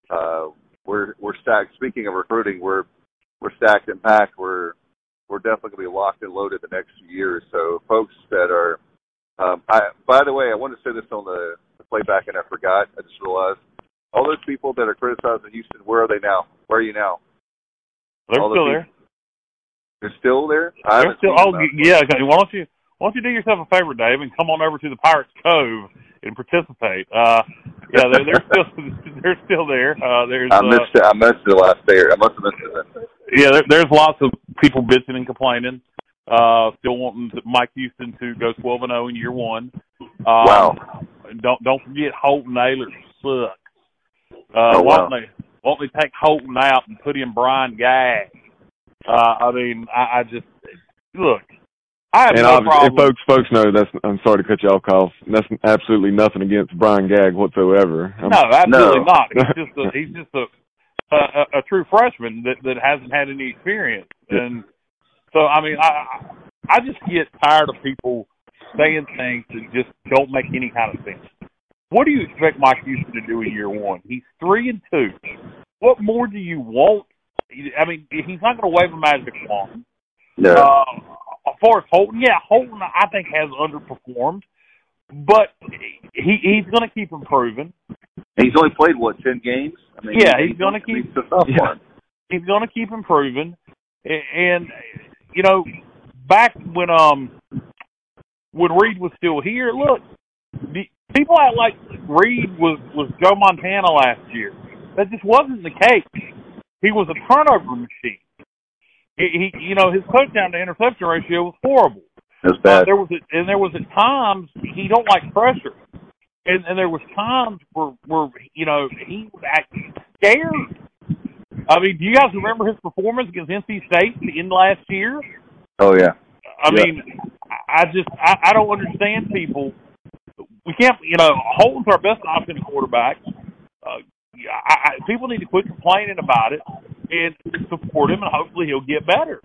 we're stacked. Speaking of recruiting, we're stacked and packed. We're definitely going to be locked and loaded the next few years. So folks that are, by the way, I wanted to say this on the playback and I forgot. I just realized all those people that are criticizing Houston, where are they now? Where are you now? They're still there. They're still there? They're still. Oh, yeah. Why don't you do yourself a favor, Dave, and come on over to the Pirates Cove and participate? Yeah, they're still there. I missed it last day. I must have missed it. Yeah, there's lots of people bitching and complaining. Still wanting Mike Houston to go 12-0 in year one. Wow. Don't forget Holton Ahlers sucks. Wow. Won't they take Holton out and put in Brian Gagg? I just look. I have no problem. And folks know I'm sorry to cut you off, Kyle. That's absolutely nothing against Brian Gagg whatsoever. No, absolutely not. He's just a true freshman that hasn't had any experience, and so I just get tired of people saying things that just don't make any kind of sense. What do you expect Mike Houston to do in year one? He's 3-2. What more do you want? He's not going to wave a magic wand. No. As far as Holton, Holton I think has underperformed, but he's going to keep improving. He's only played 10 games? He's going to keep. He's going to keep improving, and back when Reed was still here, look, people act like Reed was Joe Montana last year. That just wasn't the case. He was a turnover machine. His touchdown to interception ratio was horrible. That's bad. There was at times he don't like pressure, and there was times where he would act scared. Do you guys remember his performance against NC State in last year? Oh yeah. I don't understand people. We can't. Holton's our best option quarterback. People need to quit complaining about it and support him, and hopefully he'll get better.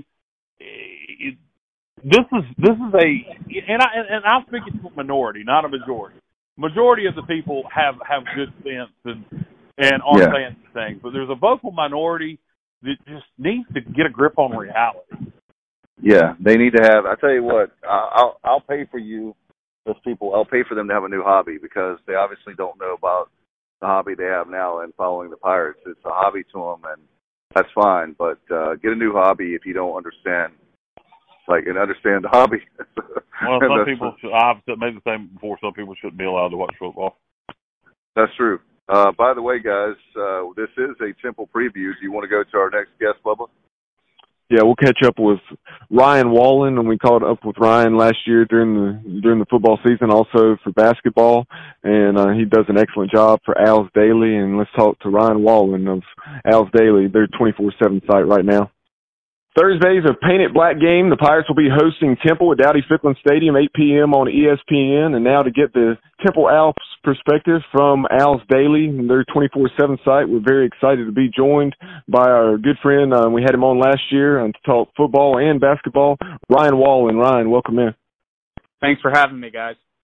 This is I'm speaking to a minority, not a majority. Majority of the people have good sense and aren't saying things, but there's a vocal minority that just needs to get a grip on reality. Yeah, they need to have. I tell you what, I'll pay for you. Those people, I'll pay for them to have a new hobby because they obviously don't know about the hobby they have now and following the Pirates. It's a hobby to them, and that's fine. But get a new hobby if you don't understand, and understand the hobby. Well, some people, I've made the same before. Some people shouldn't be allowed to watch football. That's true. By the way, guys, this is a Temple preview. Do you want to go to our next guest, Bubba? Yeah, we'll catch up with Ryan Wallen, and we caught up with Ryan last year during the football season, also for basketball, and he does an excellent job for Al's Daily. And let's talk to Ryan Wallen of Al's Daily, their 24/7 site right now. Thursday's a painted black game. The Pirates will be hosting Temple at Dowdy-Ficklen Stadium, 8 p.m. on ESPN. And now to get the Temple Alps perspective from Al's Daily, their 24/7 site, we're very excited to be joined by our good friend. We had him on last year to talk football and basketball, Ryan Wallen. Ryan, welcome in. Thanks for having me, guys.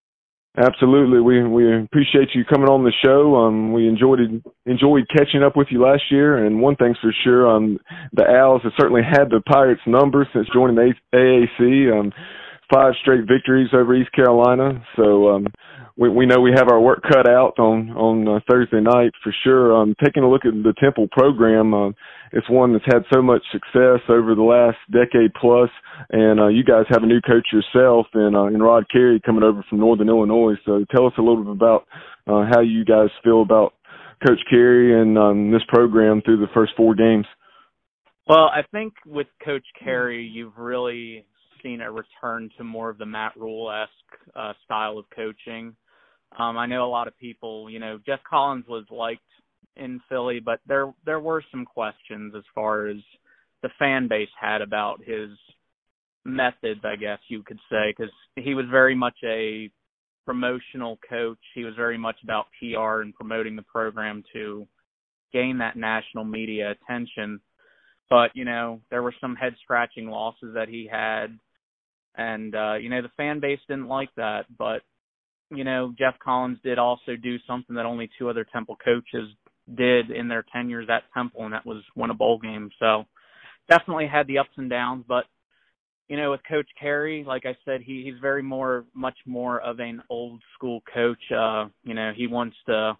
Absolutely. We appreciate you coming on the show. We enjoyed catching up with you last year. And one thing's for sure, the Owls have certainly had the Pirates' number since joining the AAC. 5 straight victories over East Carolina. So we know we have our work cut out on Thursday night for sure. Taking a look at the Temple program, it's one that's had so much success over the last decade plus, and you guys have a new coach yourself in Rod Carey coming over from Northern Illinois. So tell us a little bit about how you guys feel about Coach Carey and this program through the first 4 games. Well, I think with Coach Carey, you've really seen a return to more of the Matt Rule-esque style of coaching. I know a lot of people, Jeff Collins was liked in Philly, but there were some questions as far as the fan base had about his methods, I guess you could say, because he was very much a promotional coach. He was very much about PR and promoting the program to gain that national media attention. But, there were some head-scratching losses that he had, and, the fan base didn't like that. But, Jeff Collins did also do something that only 2 other Temple coaches did in their tenures at Temple, and that was win a bowl game. So definitely had the ups and downs. But, with Coach Carey, like I said, he's much more of an old-school coach. He wants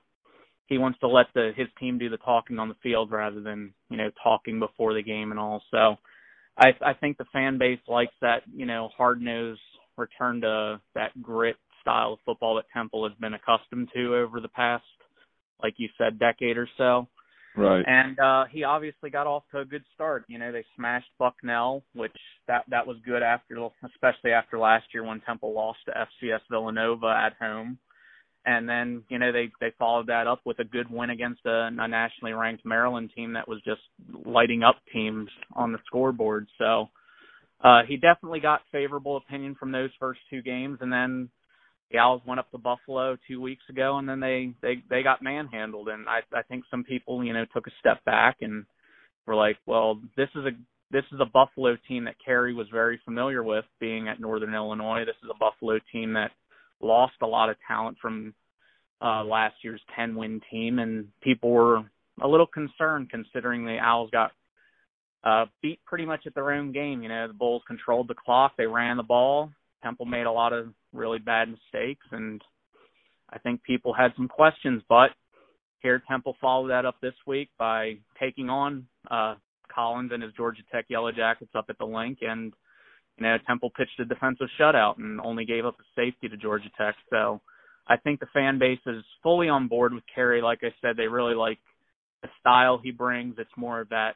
to let his team do the talking on the field rather than, talking before the game and all. So I think the fan base likes that, hard-nosed return to that grit style of football that Temple has been accustomed to over the past, like you said, decade or so. Right. And he obviously got off to a good start. They smashed Bucknell, which that was good especially after last year when Temple lost to FCS Villanova at home. And then, they followed that up with a good win against a nationally ranked Maryland team that was just lighting up teams on the scoreboard. So he definitely got favorable opinion from those first 2 games. And then the Owls went up to Buffalo 2 weeks ago, and then they got manhandled. And I think some people, took a step back and were like, well, this is a Buffalo team that Carey was very familiar with being at Northern Illinois. This is a Buffalo team that lost a lot of talent from last year's 10-win team, and people were a little concerned considering the Owls got beat pretty much at their own game. The Bulls controlled the clock. They ran the ball. Temple made a lot of really bad mistakes, and I think people had some questions. But here Temple followed that up this week by taking on Collins and his Georgia Tech Yellow Jackets up at the Link, and Temple pitched a defensive shutout and only gave up a safety to Georgia Tech. So I think the fan base is fully on board with Carey. Like I said, they really like the style he brings. It's more of that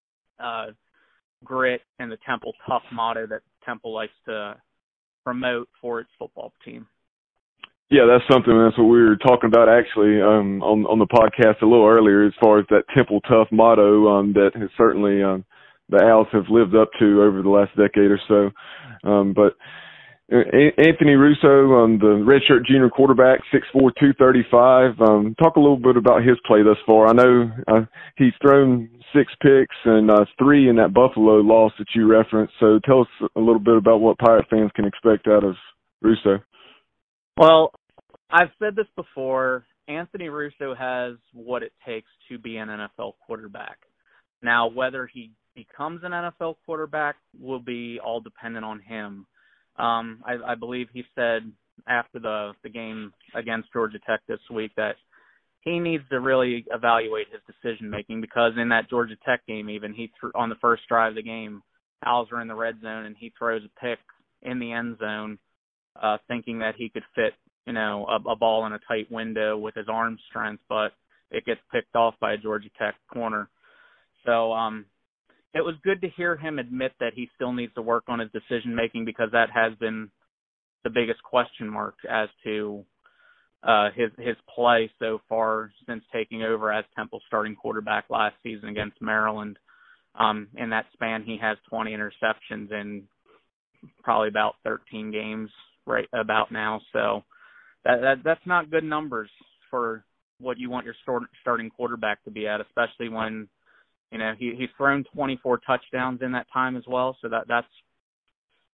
grit and the Temple tough motto that Temple likes to promote for its football team. Yeah, that's what we were talking about actually on the podcast a little earlier, as far as that Temple tough motto that has certainly the Owls have lived up to over the last decade or so. But Anthony Russo, the redshirt junior quarterback, 6'4", 235. Talk a little bit about his play thus far. I know he's thrown 6 picks and 3 in that Buffalo loss that you referenced. So tell us a little bit about what Pirate fans can expect out of Russo. Well, I've said this before. Anthony Russo has what it takes to be an NFL quarterback. Now, whether he becomes an NFL quarterback will be all dependent on him. I believe he said after the game against Georgia Tech this week that he needs to really evaluate his decision-making, because in that Georgia Tech game even, on the first drive of the game, Owls are in the red zone and he throws a pick in the end zone thinking that he could fit, a ball in a tight window with his arm strength, but it gets picked off by a Georgia Tech corner. So it was good to hear him admit that he still needs to work on his decision-making, because that has been the biggest question mark as to his play so far since taking over as Temple's starting quarterback last season against Maryland. In that span, he has 20 interceptions in probably about 13 games right about now. So that's not good numbers for what you want your starting quarterback to be at, especially when he's thrown 24 touchdowns in that time as well. So that's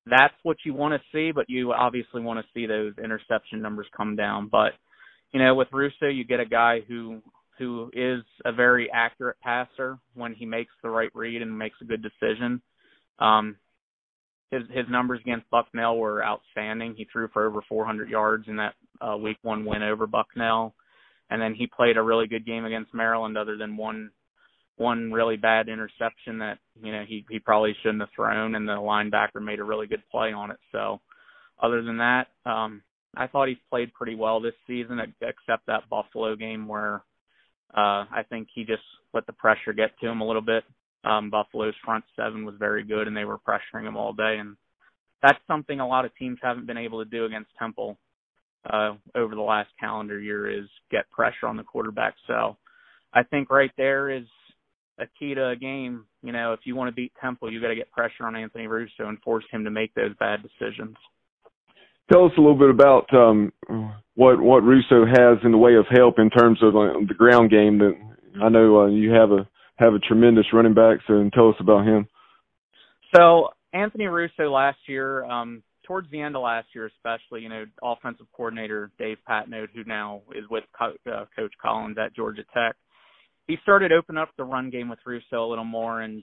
that's what you want to see, but you obviously want to see those interception numbers come down. But, with Russo, you get a guy who is a very accurate passer when he makes the right read and makes a good decision. His numbers against Bucknell were outstanding. He threw for over 400 yards in that Week 1 win over Bucknell. And then he played a really good game against Maryland other than one really bad interception that, he probably shouldn't have thrown, and the linebacker made a really good play on it. So other than that, I thought he's played pretty well this season, except that Buffalo game where I think he just let the pressure get to him a little bit. Buffalo's front seven was very good, and they were pressuring him all day. And that's something a lot of teams haven't been able to do against Temple over the last calendar year, is get pressure on the quarterback. So I think right there is a key to a game. If you want to beat Temple, you got to get pressure on Anthony Russo and force him to make those bad decisions. Tell us a little bit about what Russo has in the way of help in terms of the ground game. That I know you have a tremendous running back, so tell us about him. So Anthony Russo last year, towards the end of last year especially, offensive coordinator Dave Patnode, who now is with Coach Collins at Georgia Tech, he started opening up the run game with Russo a little more, and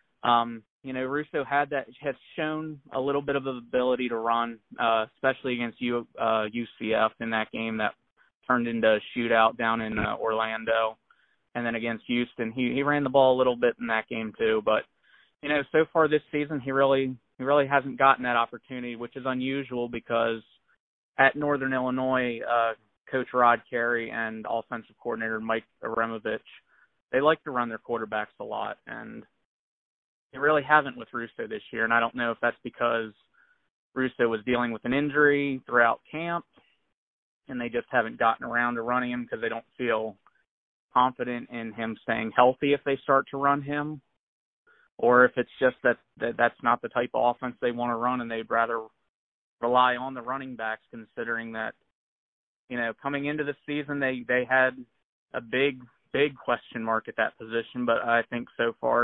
Russo has shown a little bit of the ability to run, especially against UCF in that game that turned into a shootout down in Orlando, and then against Houston, he ran the ball a little bit in that game too. But so far this season, he really hasn't gotten that opportunity, which is unusual because at Northern Illinois, Coach Rod Carey and offensive coordinator Mike Aremovich, they like to run their quarterbacks a lot, and they really haven't with Russo this year. And I don't know if that's because Russo was dealing with an injury throughout camp, and they just haven't gotten around to running him because they don't feel confident in him staying healthy if they start to run him, or if it's just that's not the type of offense they want to run, and they'd rather rely on the running backs, considering that, coming into the season, they had a big question mark at that position. But I think so far,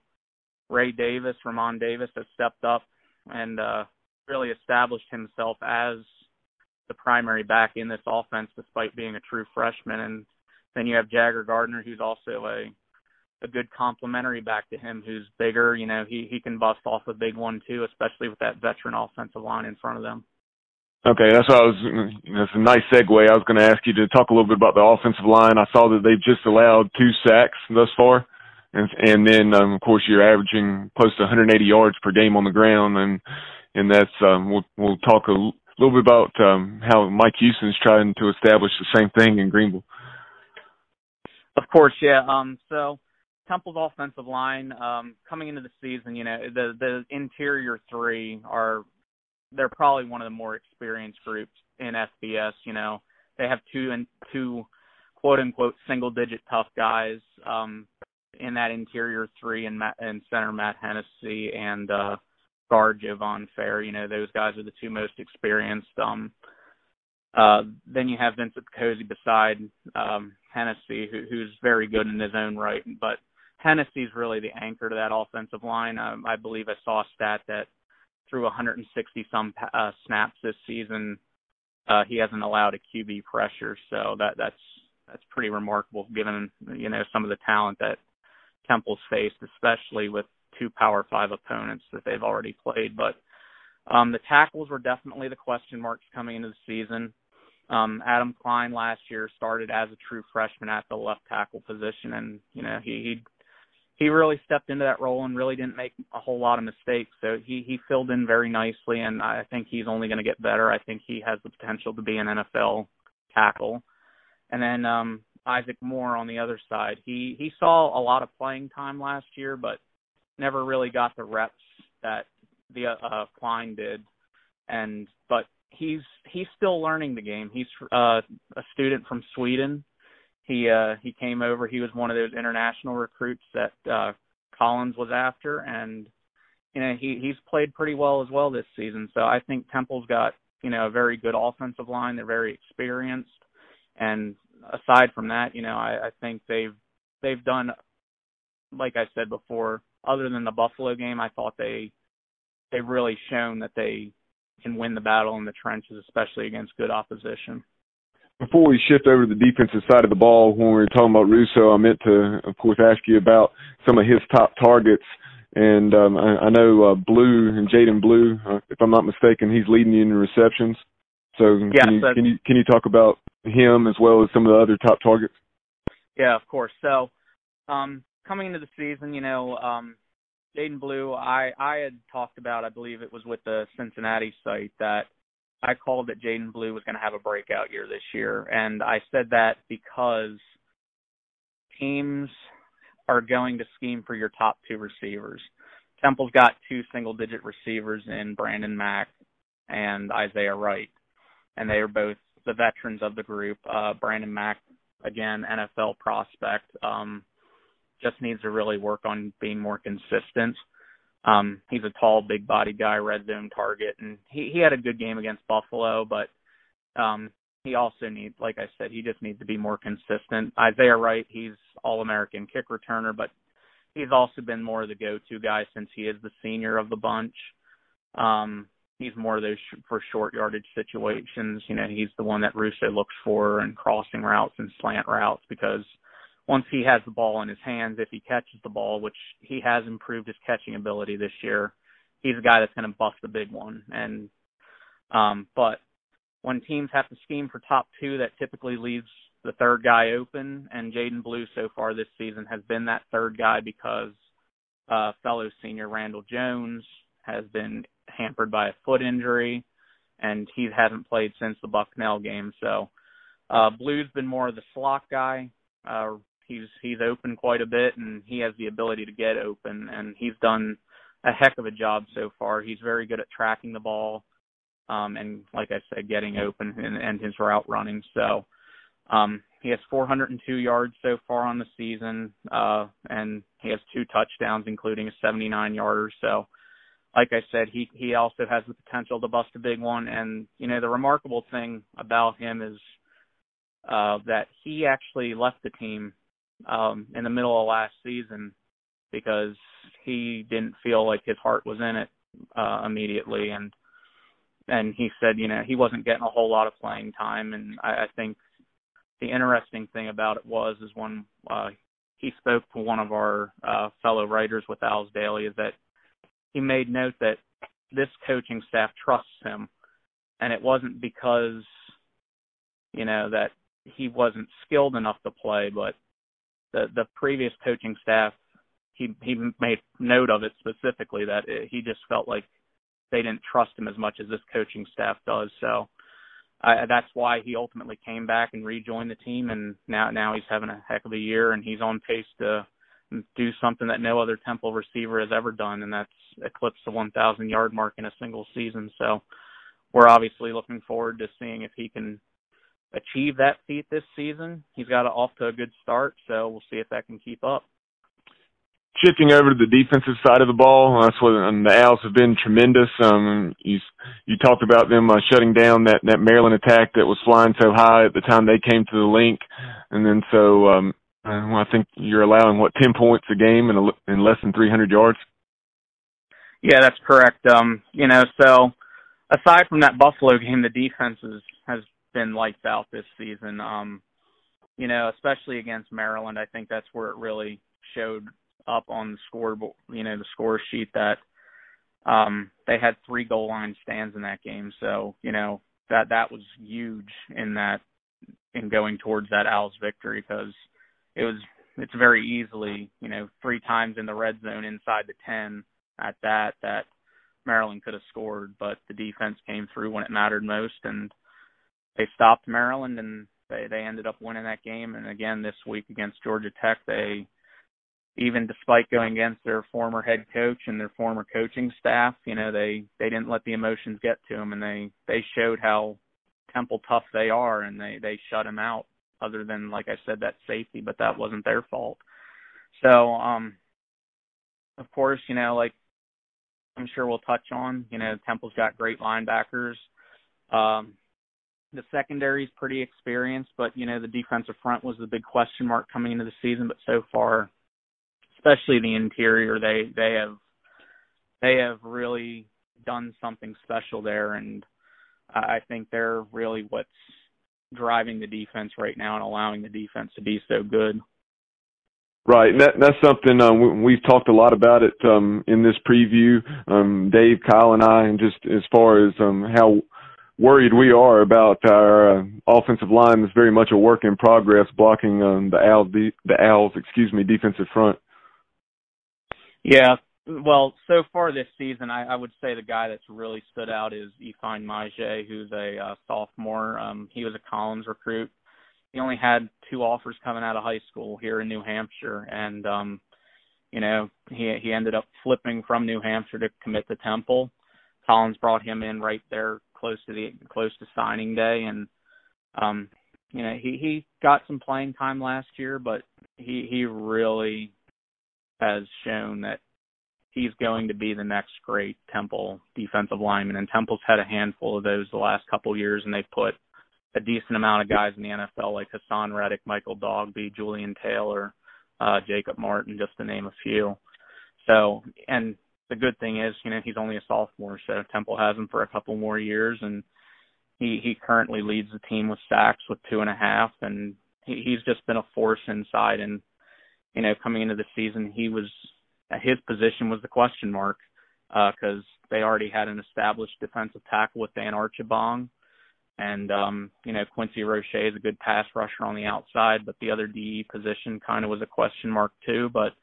Ramon Davis has stepped up and really established himself as the primary back in this offense, despite being a true freshman. And then you have Jagger Gardner, who's also a good complementary back to him, who's bigger. He can bust off a big one too, especially with that veteran offensive line in front of them. Okay, that's a nice segue. I was going to ask you to talk a little bit about the offensive line. I saw that they've just allowed 2 sacks thus far. And then, of course, you're averaging close to 180 yards per game on the ground. And that's, we'll talk a little bit about how Mike Houston's trying to establish the same thing in Greenville. Of course, yeah. So Temple's offensive line, coming into the season, the interior three they're probably one of the more experienced groups in FBS. They have two quote unquote single digit tough guys in that interior three, and center Matt Hennessy and guard Jovan Fair. Those guys are the two most experienced. Then you have Vincent Cozy beside Hennessy, who's very good in his own right. But Hennessy's really the anchor to that offensive line. I believe I saw a stat that through 160-some snaps this season, he hasn't allowed a QB pressure. So that's pretty remarkable, given some of the talent that Temple's faced, especially with 2 Power 5 opponents that they've already played. But the tackles were definitely the question marks coming into the season. Adam Klein last year started as a true freshman at the left tackle position, and he really stepped into that role and really didn't make a whole lot of mistakes. So he filled in very nicely, and I think he's only going to get better. I think he has the potential to be an NFL tackle. And then Isaac Moore on the other side. He saw a lot of playing time last year, but never really got the reps that the Klein did. But he's still learning the game. He's a student from Sweden. He came over. He was one of those international recruits that Collins was after, and he's played pretty well as well this season. So I think Temple's got a very good offensive line. They're very experienced, and aside from that, I think they've done, like I said before, other than the Buffalo game, I thought they they've really shown that they can win the battle in the trenches, especially against good opposition. Before we shift over to the defensive side of the ball, when we were talking about Russo, I meant to, of course, ask you about some of his top targets. And I know Blue and Jaden Blue, if I'm not mistaken, he's leading you in receptions. So can you talk about him as well as some of the other top targets? Yeah, of course. So coming into the season, Jaden Blue, I had talked about, I believe it was with the Cincinnati site, that I called that Jaden Blue was going to have a breakout year this year. And I said that because teams are going to scheme for your top two receivers. Temple's got two single-digit receivers in Brandon Mack and Isaiah Wright, and they are both the veterans of the group. Brandon Mack, again, NFL prospect, just needs to really work on being more consistent. He's a tall, big-body guy, red zone target, and he had a good game against Buffalo, but he also needs, like I said, he just needs to be more consistent. Isaiah Wright, he's All-American kick returner, but he's also been more of the go-to guy since he is the senior of the bunch. He's more of those for short yardage situations. He's the one that Russo looks for in crossing routes and slant routes, because once he has the ball in his hands, if he catches the ball, which he has improved his catching ability this year, he's a guy that's going to bust a big one. And but when teams have to scheme for top two, that typically leaves the third guy open, and Jaden Blue so far this season has been that third guy because fellow senior Randall Jones has been hampered by a foot injury, and he hasn't played since the Bucknell game. So Blue's been more of the slot guy. He's open quite a bit, and he has the ability to get open, and he's done a heck of a job so far. He's very good at tracking the ball, and like I said, getting open and his route running. So he has 402 yards so far on the season, and he has 2 touchdowns, including a 79-yarder. So like I said, he also has the potential to bust a big one. And, the remarkable thing about him is that he actually left the team in the middle of last season because he didn't feel like his heart was in it immediately. And he said, he wasn't getting a whole lot of playing time. And I think the interesting thing about it was when he spoke to one of our fellow writers with Al's Daily, is that he made note that this coaching staff trusts him. And it wasn't because, that he wasn't skilled enough to play, but the previous coaching staff, he made note of it specifically, that he just felt like they didn't trust him as much as this coaching staff does. So that's why he ultimately came back and rejoined the team, and now he's having a heck of a year, and he's on pace to do something that no other Temple receiver has ever done, and that's eclipse the 1,000-yard mark in a single season. So we're obviously looking forward to seeing if he can achieve that feat this season. He's got off to a good start, so we'll see if that can keep up. Shifting over to the defensive side of the ball, that's what the Owls have been tremendous. You talked about them shutting down that Maryland attack that was flying so high at the time they came to the link, and then I think you're allowing 10 points a game in less than 300 yards. Yeah, that's correct. So aside from that Buffalo game, the defense has been lights out this season. Especially against Maryland, I think that's where it really showed up on the scoreboard, the score sheet, that they had 3 goal line stands in that game. So, that was huge in going towards that Owls victory, because it's very easily, 3 times in the red zone inside the 10 at that Maryland could have scored, but the defense came through when it mattered most, and they stopped Maryland, and they ended up winning that game. And again, this week against Georgia Tech, even despite going against their former head coach and their former coaching staff, they didn't let the emotions get to them, and they showed how Temple tough they are, and they shut him out, other than, like I said, that safety, but that wasn't their fault. So, of course, like I'm sure we'll touch on, Temple's got great linebackers. The secondary is pretty experienced, but, the defensive front was the big question mark coming into the season, but so far, especially the interior, they have really done something special there, and I think they're really what's driving the defense right now and allowing the defense to be so good. Right, and that's something we've talked a lot about it in this preview, Dave, Kyle, and I, and just as far as how worried we are about our offensive line. Is very much a work in progress blocking the Owls, defensive front. Yeah, well, so far this season, I would say the guy that's really stood out is Ifeanyi Maje, who's a sophomore. He was a Collins recruit. He only had 2 offers coming out of high school here in New Hampshire, and he ended up flipping from New Hampshire to commit to Temple. Collins brought him in right there close to signing day, and he got some playing time last year, but he really has shown that he's going to be the next great Temple defensive lineman, and Temple's had a handful of those the last couple of years, and they've put a decent amount of guys in the NFL like Hassan Reddick, Michael Dogby, Julian Taylor, Jacob Martin, just to name a few. So, and the good thing is, he's only a sophomore, so Temple has him for a couple more years, and he currently leads the team with sacks with 2.5, and he's just been a force inside. And, coming into the season, his position was the question mark because they already had an established defensive tackle with Dan Archibong. And, Quincy Roche is a good pass rusher on the outside, but the other DE position kind of was a question mark too. But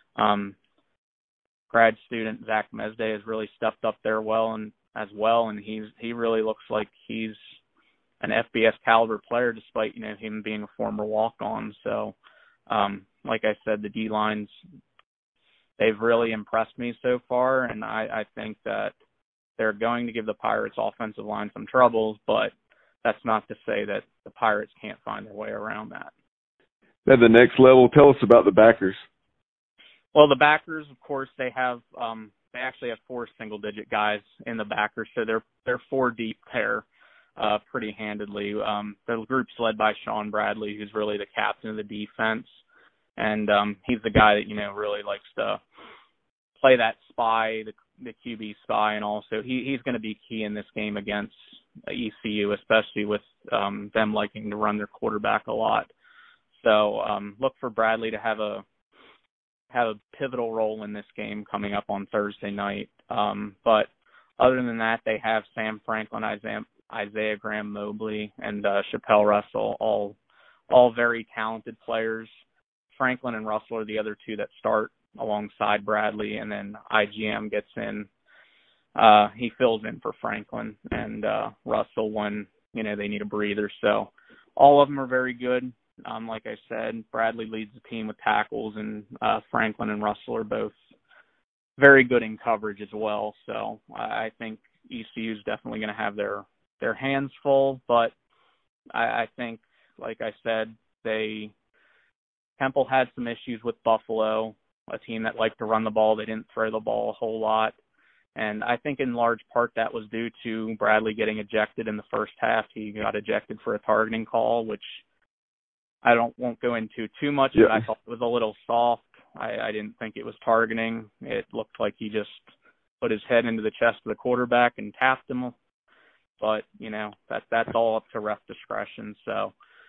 grad student Zach Mesday has really stepped up there and he really looks like he's an FBS caliber player despite, him being a former walk-on. So, like I said, the D-lines, they've really impressed me so far, and I think that they're going to give the Pirates offensive line some troubles, but that's not to say that the Pirates can't find their way around that. At the next level, tell us about the backers. Well, the backers, of course, they actually have 4 single-digit guys in the backers, so they're 4 deep there pretty handedly. The group's led by Sean Bradley, who's really the captain of the defense, and he's the guy that really likes to play that spy, the QB spy, and also he's going to be key in this game against ECU, especially with them liking to run their quarterback a lot. So look for Bradley to have a pivotal role in this game coming up on Thursday night. But other than that, they have Sam Franklin, Isaiah Graham Mobley, and Chappelle Russell, all very talented players. Franklin and Russell are the other 2 that start alongside Bradley, and then IGM gets in. He fills in for Franklin and Russell when they need a breather. So all of them are very good. Like I said, Bradley leads the team with tackles, and Franklin and Russell are both very good in coverage as well. So I think ECU is definitely going to have their hands full. But I think, like I said, Temple had some issues with Buffalo, a team that liked to run the ball. They didn't throw the ball a whole lot. And I think in large part that was due to Bradley getting ejected in the first half. He got ejected for a targeting call, which I won't go into too much. Yeah. But I thought it was a little soft. I didn't think it was targeting. It looked like he just put his head into the chest of the quarterback and tapped him. But, that's all up to ref discretion. So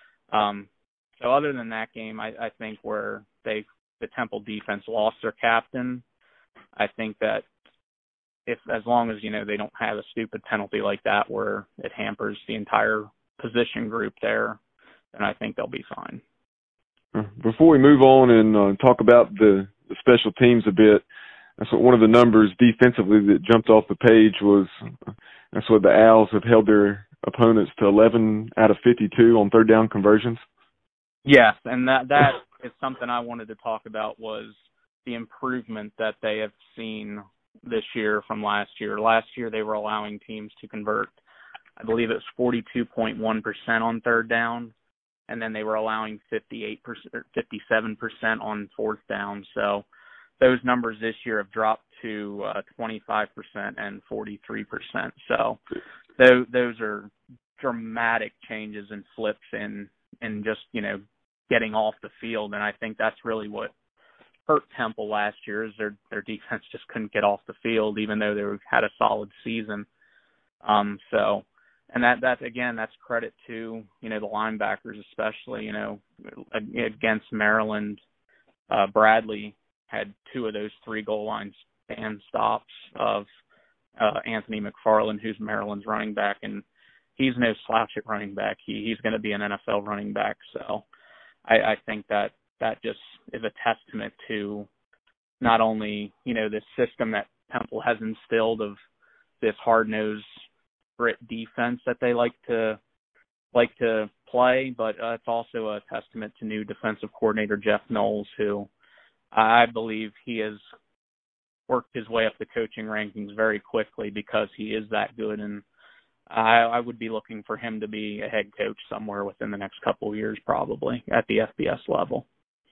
other than that game, I think where the Temple defense lost their captain, I think that as long as, they don't have a stupid penalty like that where it hampers the entire position group there, then I think they'll be fine. Before we move on and talk about the special teams a bit, that's what one of the numbers defensively that jumped off the page was. That's what the Owls have held their opponents to 11 out of 52 on third down conversions. Yes, and that is something I wanted to talk about was the improvement that they have seen this year from last year. Last year they were allowing teams to convert, I believe it was 42.1% on third down, and then they were allowing 58%, 57% on fourth down. So those numbers this year have dropped to 25% and 43%. So those are dramatic changes and flips in just, getting off the field. And I think that's really what hurt Temple last year is their defense just couldn't get off the field, even though they had a solid season. And that's credit to, the linebackers, especially, against Maryland. Bradley had 2 of those 3 goal line stand stops of Anthony McFarland, who's Maryland's running back, and he's no slouch at running back. He's going to be an NFL running back. So I think that just is a testament to not only, this system that Temple has instilled of this hard-nosed grit defense that they like to play, but it's also a testament to new defensive coordinator Jeff Knowles, who I believe he has worked his way up the coaching rankings very quickly because he is that good, and I would be looking for him to be a head coach somewhere within the next couple of years, probably at the FBS level.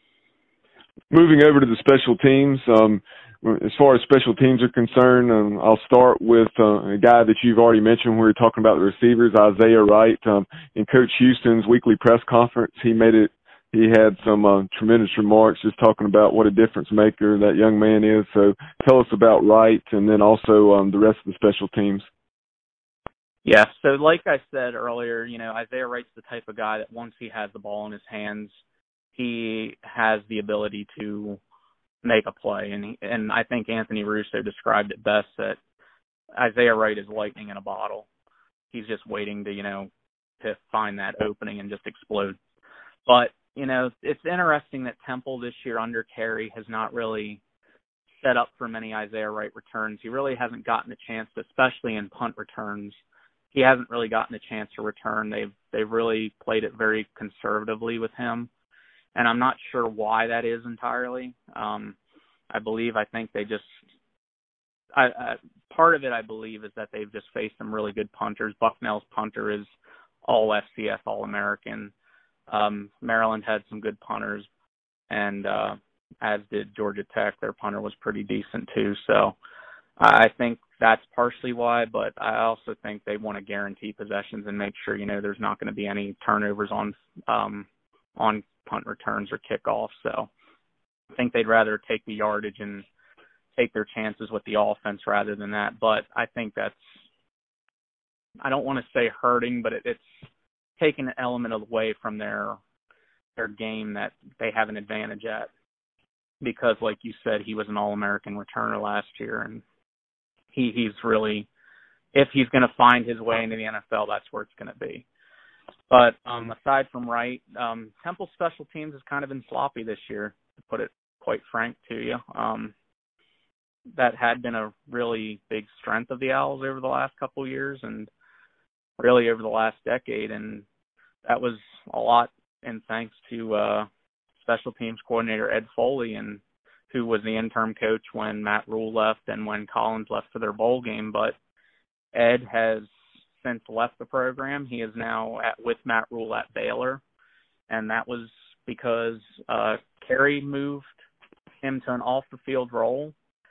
Moving over to the special teams, as far as special teams are concerned, I'll start with a guy that you've already mentioned when we were talking about the receivers, Isaiah Wright. In Coach Houston's weekly press conference, he had some tremendous remarks just talking about what a difference maker that young man is. So tell us about Wright and then also the rest of the special teams. Yeah, so like I said earlier, Isaiah Wright's the type of guy that once he has the ball in his hands, he has the ability to make a play. And I think Anthony Russo described it best, that Isaiah Wright is lightning in a bottle. He's just waiting to find that opening and just explode. But, it's interesting that Temple this year under Carey has not really set up for many Isaiah Wright returns. He really hasn't gotten a chance, especially in punt returns. He hasn't really gotten a chance to return. They've really played it very conservatively with him, and I'm not sure why that is entirely. I think they just part of it, I believe, is that they've just faced some really good punters. Bucknell's punter is all FCS, all American. Maryland had some good punters, and as did Georgia Tech. Their punter was pretty decent too. So I think that's partially why, but I also think they want to guarantee possessions and make sure, there's not going to be any turnovers on punt returns or kickoffs. So I think they'd rather take the yardage and take their chances with the offense rather than that. But I think that's, I don't want to say hurting, but it's taking an element away from their game that they have an advantage at. Because like you said, he was an All-American returner last year, and he's really, if he's going to find his way into the NFL, that's where it's going to be. But aside from Wright, Temple special teams has kind of been sloppy this year, to put it quite frank to you. That had been a really big strength of the Owls over the last couple of years and really over the last decade, and that was a lot in thanks to special teams coordinator Ed Foley, and who was the interim coach when Matt Rule left and when Collins left for their bowl game. But Ed has since left the program. He is now with Matt Rule at Baylor, and that was because Carey moved him to an off-the-field role,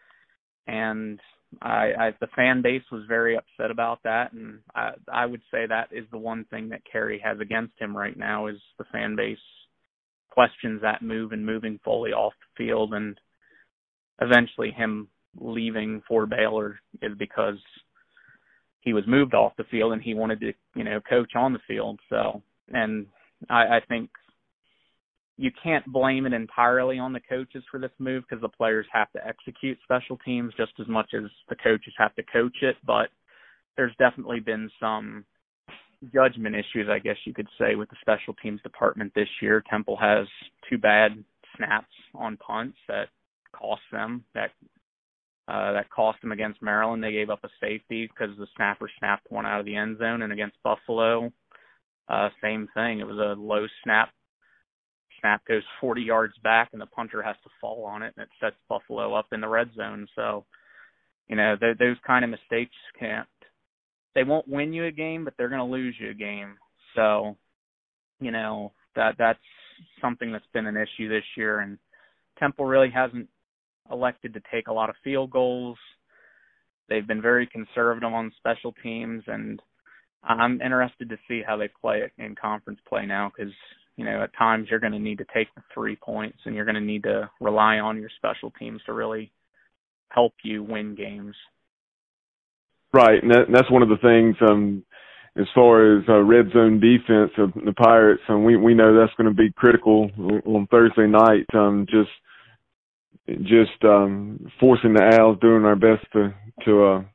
and the fan base was very upset about that, and I would say that is the one thing that Carey has against him right now is the fan base questions that move and moving Foley off the field, and eventually him leaving for Baylor is because he was moved off the field and he wanted to, coach on the field. So, and I think you can't blame it entirely on the coaches for this move because the players have to execute special teams just as much as the coaches have to coach it. But there's definitely been some judgment issues, I guess you could say, with the special teams department this year. Temple has 2 bad snaps on punts that cost them. That cost them against Maryland. They gave up a safety because the snapper snapped one out of the end zone, and against Buffalo, same thing. It was a low snap. Snap goes 40 yards back, and the punter has to fall on it, and it sets Buffalo up in the red zone. So, those kind of mistakes they won't win you a game, but they're going to lose you a game. So, that's something that's been an issue this year, and Temple really hasn't elected to take a lot of field goals. They've been very conservative on special teams, and I'm interested to see how they play it in conference play now because, at times you're going to need to take the 3 points, and you're going to need to rely on your special teams to really help you win games. Right, and that's one of the things as far as red zone defense of the Pirates, and we know that's going to be critical on Thursday night. Just forcing the Owls, doing our best to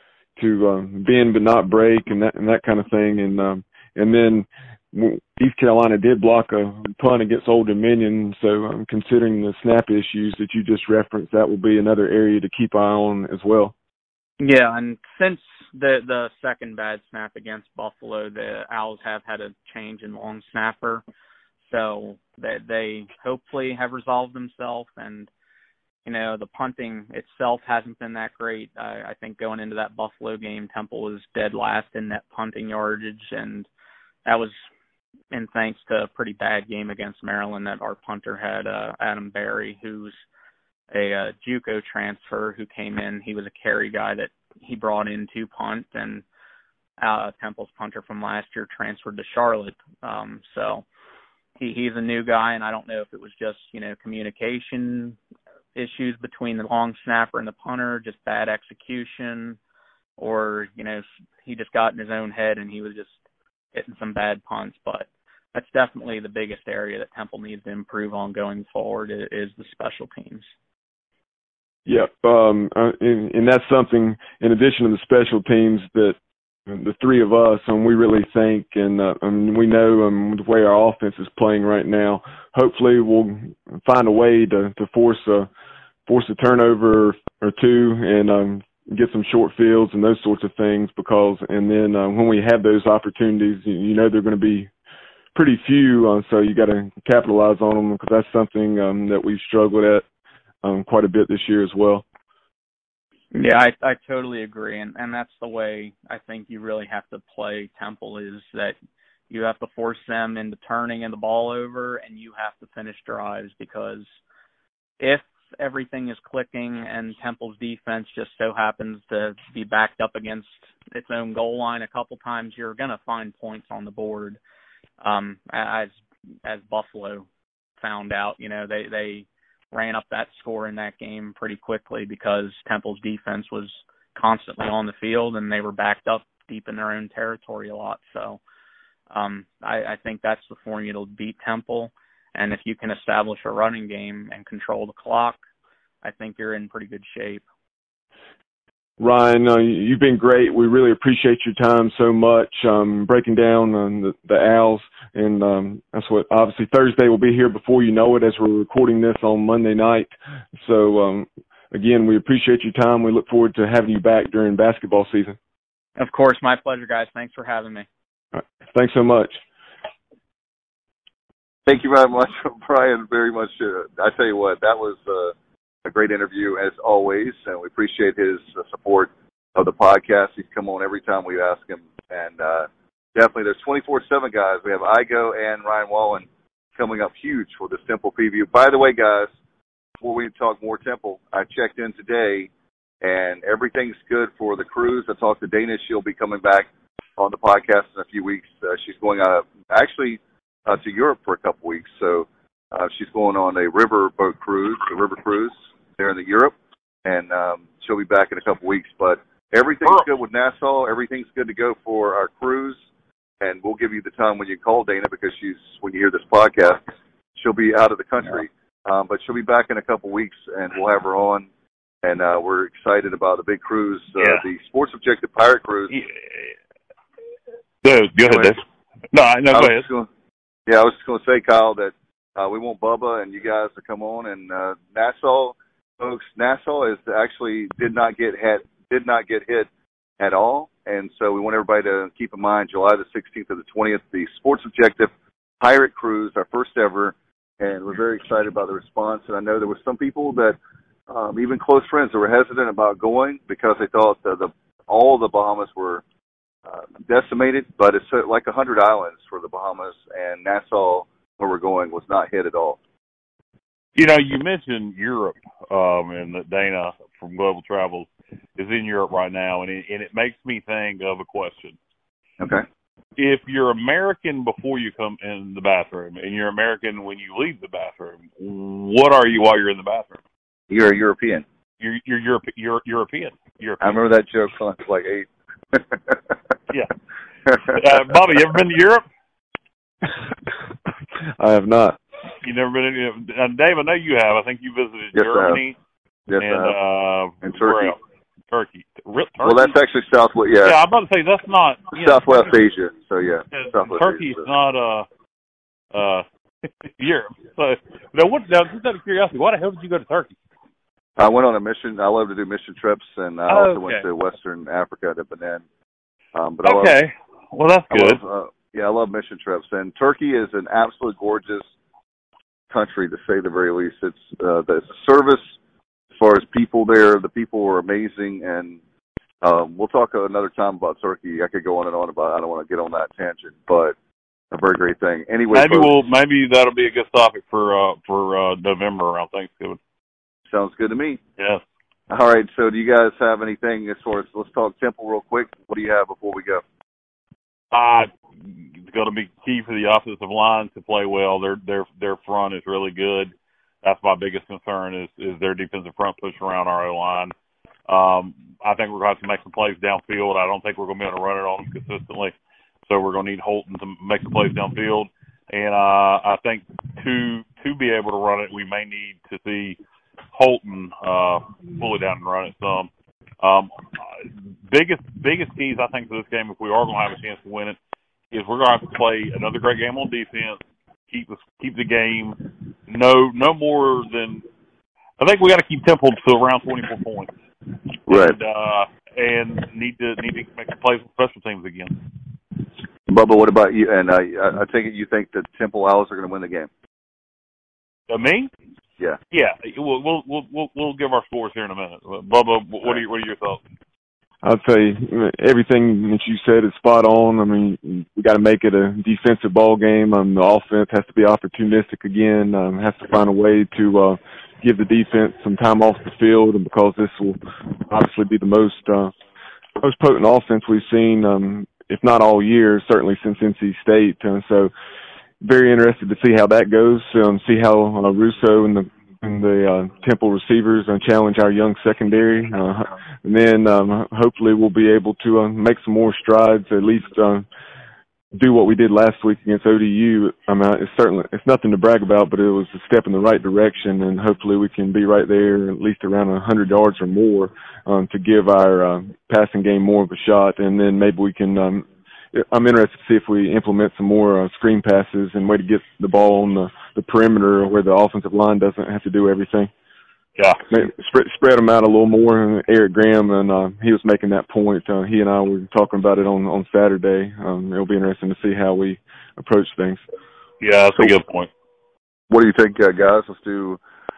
bend but not break, and that kind of thing, and then East Carolina did block a punt against Old Dominion, so considering the snap issues that you just referenced, that will be another area to keep eye on as well. Yeah, and since the second bad snap against Buffalo, the Owls have had a change in long snapper, so that they hopefully have resolved themselves. And the punting itself hasn't been that great. I think going into that Buffalo game, Temple was dead last in net punting yardage, and that was in thanks to a pretty bad game against Maryland that our punter had, Adam Berry, who's a JUCO transfer who came in. He was a carry guy that he brought in to punt, and Temple's punter from last year transferred to Charlotte. So he's a new guy, and I don't know if it was just, communication issues between the long snapper and the punter, just bad execution, or, he just got in his own head and he was just hitting some bad punts. But that's definitely the biggest area that Temple needs to improve on going forward is the special teams. Yep, and that's something, in addition to the special teams, that the three of us, we really think, and we know the way our offense is playing right now, hopefully we'll find a way to force a turnover or two and get some short fields and those sorts of things, and then when we have those opportunities, they're going to be pretty few, so you got to capitalize on them, because that's something that we've struggled at quite a bit this year as well. Yeah, I totally agree, and that's the way I think you really have to play Temple, is that you have to force them into turning the ball over, and you have to finish drives, because if everything is clicking and Temple's defense just so happens to be backed up against its own goal line a couple times, you're going to find points on the board. As Buffalo found out, they ran up that score in that game pretty quickly because Temple's defense was constantly on the field and they were backed up deep in their own territory a lot. So I think that's the formula to beat Temple. And if you can establish a running game and control the clock, I think you're in pretty good shape. Ryan, you've been great. We really appreciate your time so much, breaking down the Owls. And that's what, obviously, Thursday will be here before you know it, as we're recording this on Monday night. So, again, we appreciate your time. We look forward to having you back during basketball season. Of course. My pleasure, guys. Thanks for having me. All right. Thanks so much. Thank you very much, Brian, very much. I tell you what, that was a great interview, as always, and we appreciate his support of the podcast. He's come on every time we ask him, and definitely there's 24/7 guys. We have Igo and Ryan Wallen coming up huge for this Temple preview. By the way, guys, before we talk more Temple, I checked in today, and everything's good for the cruise. I talked to Dana. She'll be coming back on the podcast in a few weeks. She's going to Europe for a couple weeks, so she's going on a river cruise there in Europe, and she'll be back in a couple weeks. But everything's good with Nassau. Everything's good to go for our cruise, and we'll give you the time when you call Dana, because when you hear this podcast, she'll be out of the country. Yeah. But she'll be back in a couple weeks, and we'll have her on, and we're excited about the big cruise, the Sports Objective Pirate Cruise. Go ahead, Dave. No, go ahead. I was just going to say, Kyle, that we want Bubba and you guys to come on. And Nassau, folks, Nassau did not get hit at all. And so we want everybody to keep in mind July the 16th to the 20th, the Sports Objective Pirate Cruise, our first ever. And we're very excited about the response. And I know there were some people that, even close friends, that were hesitant about going because they thought all the Bahamas were decimated, but it's like 100 islands for the Bahamas, and Nassau, where we're going, was not hit at all. You mentioned Europe, and that Dana from Global Travels is in Europe right now, and it makes me think of a question. Okay. if you're American before you come in the bathroom and you're American when you leave the bathroom, what are you while you're in the bathroom? You're a European. You're European. I remember that joke when I was like 8. Yeah. Bobby, you ever been to Europe? I have not. You never been in? Dave, I know you have. I think you visited Germany. Yes, and Turkey. Turkey. Well, that's actually Southwest. Yeah. Yeah, I'm about to say that's not Southwest Asia. So yeah, Turkey's not Europe. So now, just out of curiosity, why the hell did you go to Turkey? I went on a mission. I love to do mission trips, and I also went to Western Africa to Benin. But well, that's good. I love mission trips, and Turkey is an absolutely gorgeous country, to say the very least. It's the service as far as people there. The people are amazing, and we'll talk another time about Turkey. I could go on and on about it. I don't want to get on that tangent, but a very great thing. Anyway, maybe that'll be a good topic for November around Thanksgiving. Sounds good to me. Yes. All right. So, do you guys have anything as far as, let's talk Temple real quick? What do you have before we go? It's going to be key for the offensive line to play well. Their front is really good. That's my biggest concern is their defensive front push around our O-line. I think we're going to have to make some plays downfield. I don't think we're going to be able to run it on them consistently. So we're going to need Holton to make some plays downfield. And I think to be able to run it, we may need to see Holton pull it down and run it some. Biggest keys, I think, for this game, if we are going to have a chance to win it, is we're going to have to play another great game on defense, keep the game no more than, I think we got to keep Temple to around 24 points. Right. And need to make some plays with special teams again. Bubba, what about you? And I take it you think that Temple Owls are going to win the game? Me? Yeah. Yeah. We'll give our scores here in a minute. Bubba, what are your thoughts? I'd say everything that you said is spot on. I mean, we got to make it a defensive ball game. The offense has to be opportunistic again. Has to find a way to give the defense some time off the field, and because this will obviously be the most potent offense we've seen, if not all year, certainly since NC State. So very interested to see how that goes. See how Russo and the Temple receivers challenge our young secondary, and then hopefully we'll be able to make some more strides, at least do what we did last week against ODU. I mean, it's nothing to brag about, but it was a step in the right direction, and hopefully we can be right there, at least around 100 yards or more, to give our passing game more of a shot, and then maybe we can. I'm interested to see if we implement some more screen passes and way to get the ball on the perimeter where the offensive line doesn't have to do everything. Yeah. Spread them out a little more. And Eric Graham, and he was making that point. He and I were talking about it on Saturday. It'll be interesting to see how we approach things. Yeah, that's a good point. What do you think, guys? Let's do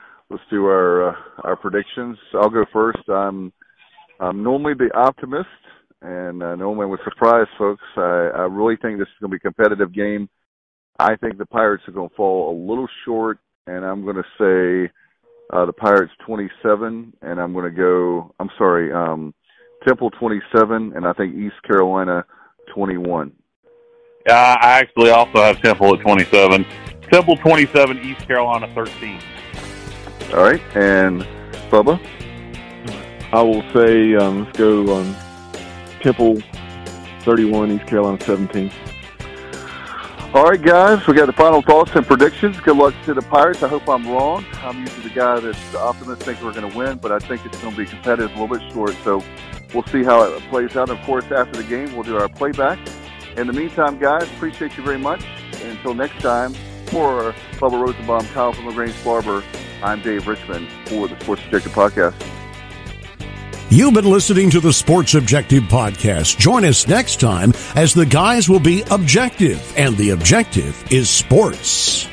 our predictions. I'll go first. I'm normally the optimist. And normally with surprise, folks, I really think this is going to be a competitive game. I think the Pirates are going to fall a little short, and I'm going to say the Pirates 27, and I'm going to go, Temple 27, and I think East Carolina 21. Yeah, I actually also have Temple at 27. Temple 27, East Carolina 13. All right, and Bubba? I will say, let's go Temple 31, East Carolina 17. All right, guys, we got the final thoughts and predictions. Good luck to the Pirates. I hope I'm wrong. I'm usually the guy that's optimistic we're going to win, but I think it's going to be competitive, a little bit short. So we'll see how it plays out. And, of course, after the game, we'll do our playback. In the meantime, guys, appreciate you very much. And until next time, for Bubba Rosenbaum, Kyle from LaGrange Barber, I'm Dave Richmond for the Sports Objective Podcast. You've been listening to the Sports Objective Podcast. Join us next time as the guys will be objective, and the objective is sports.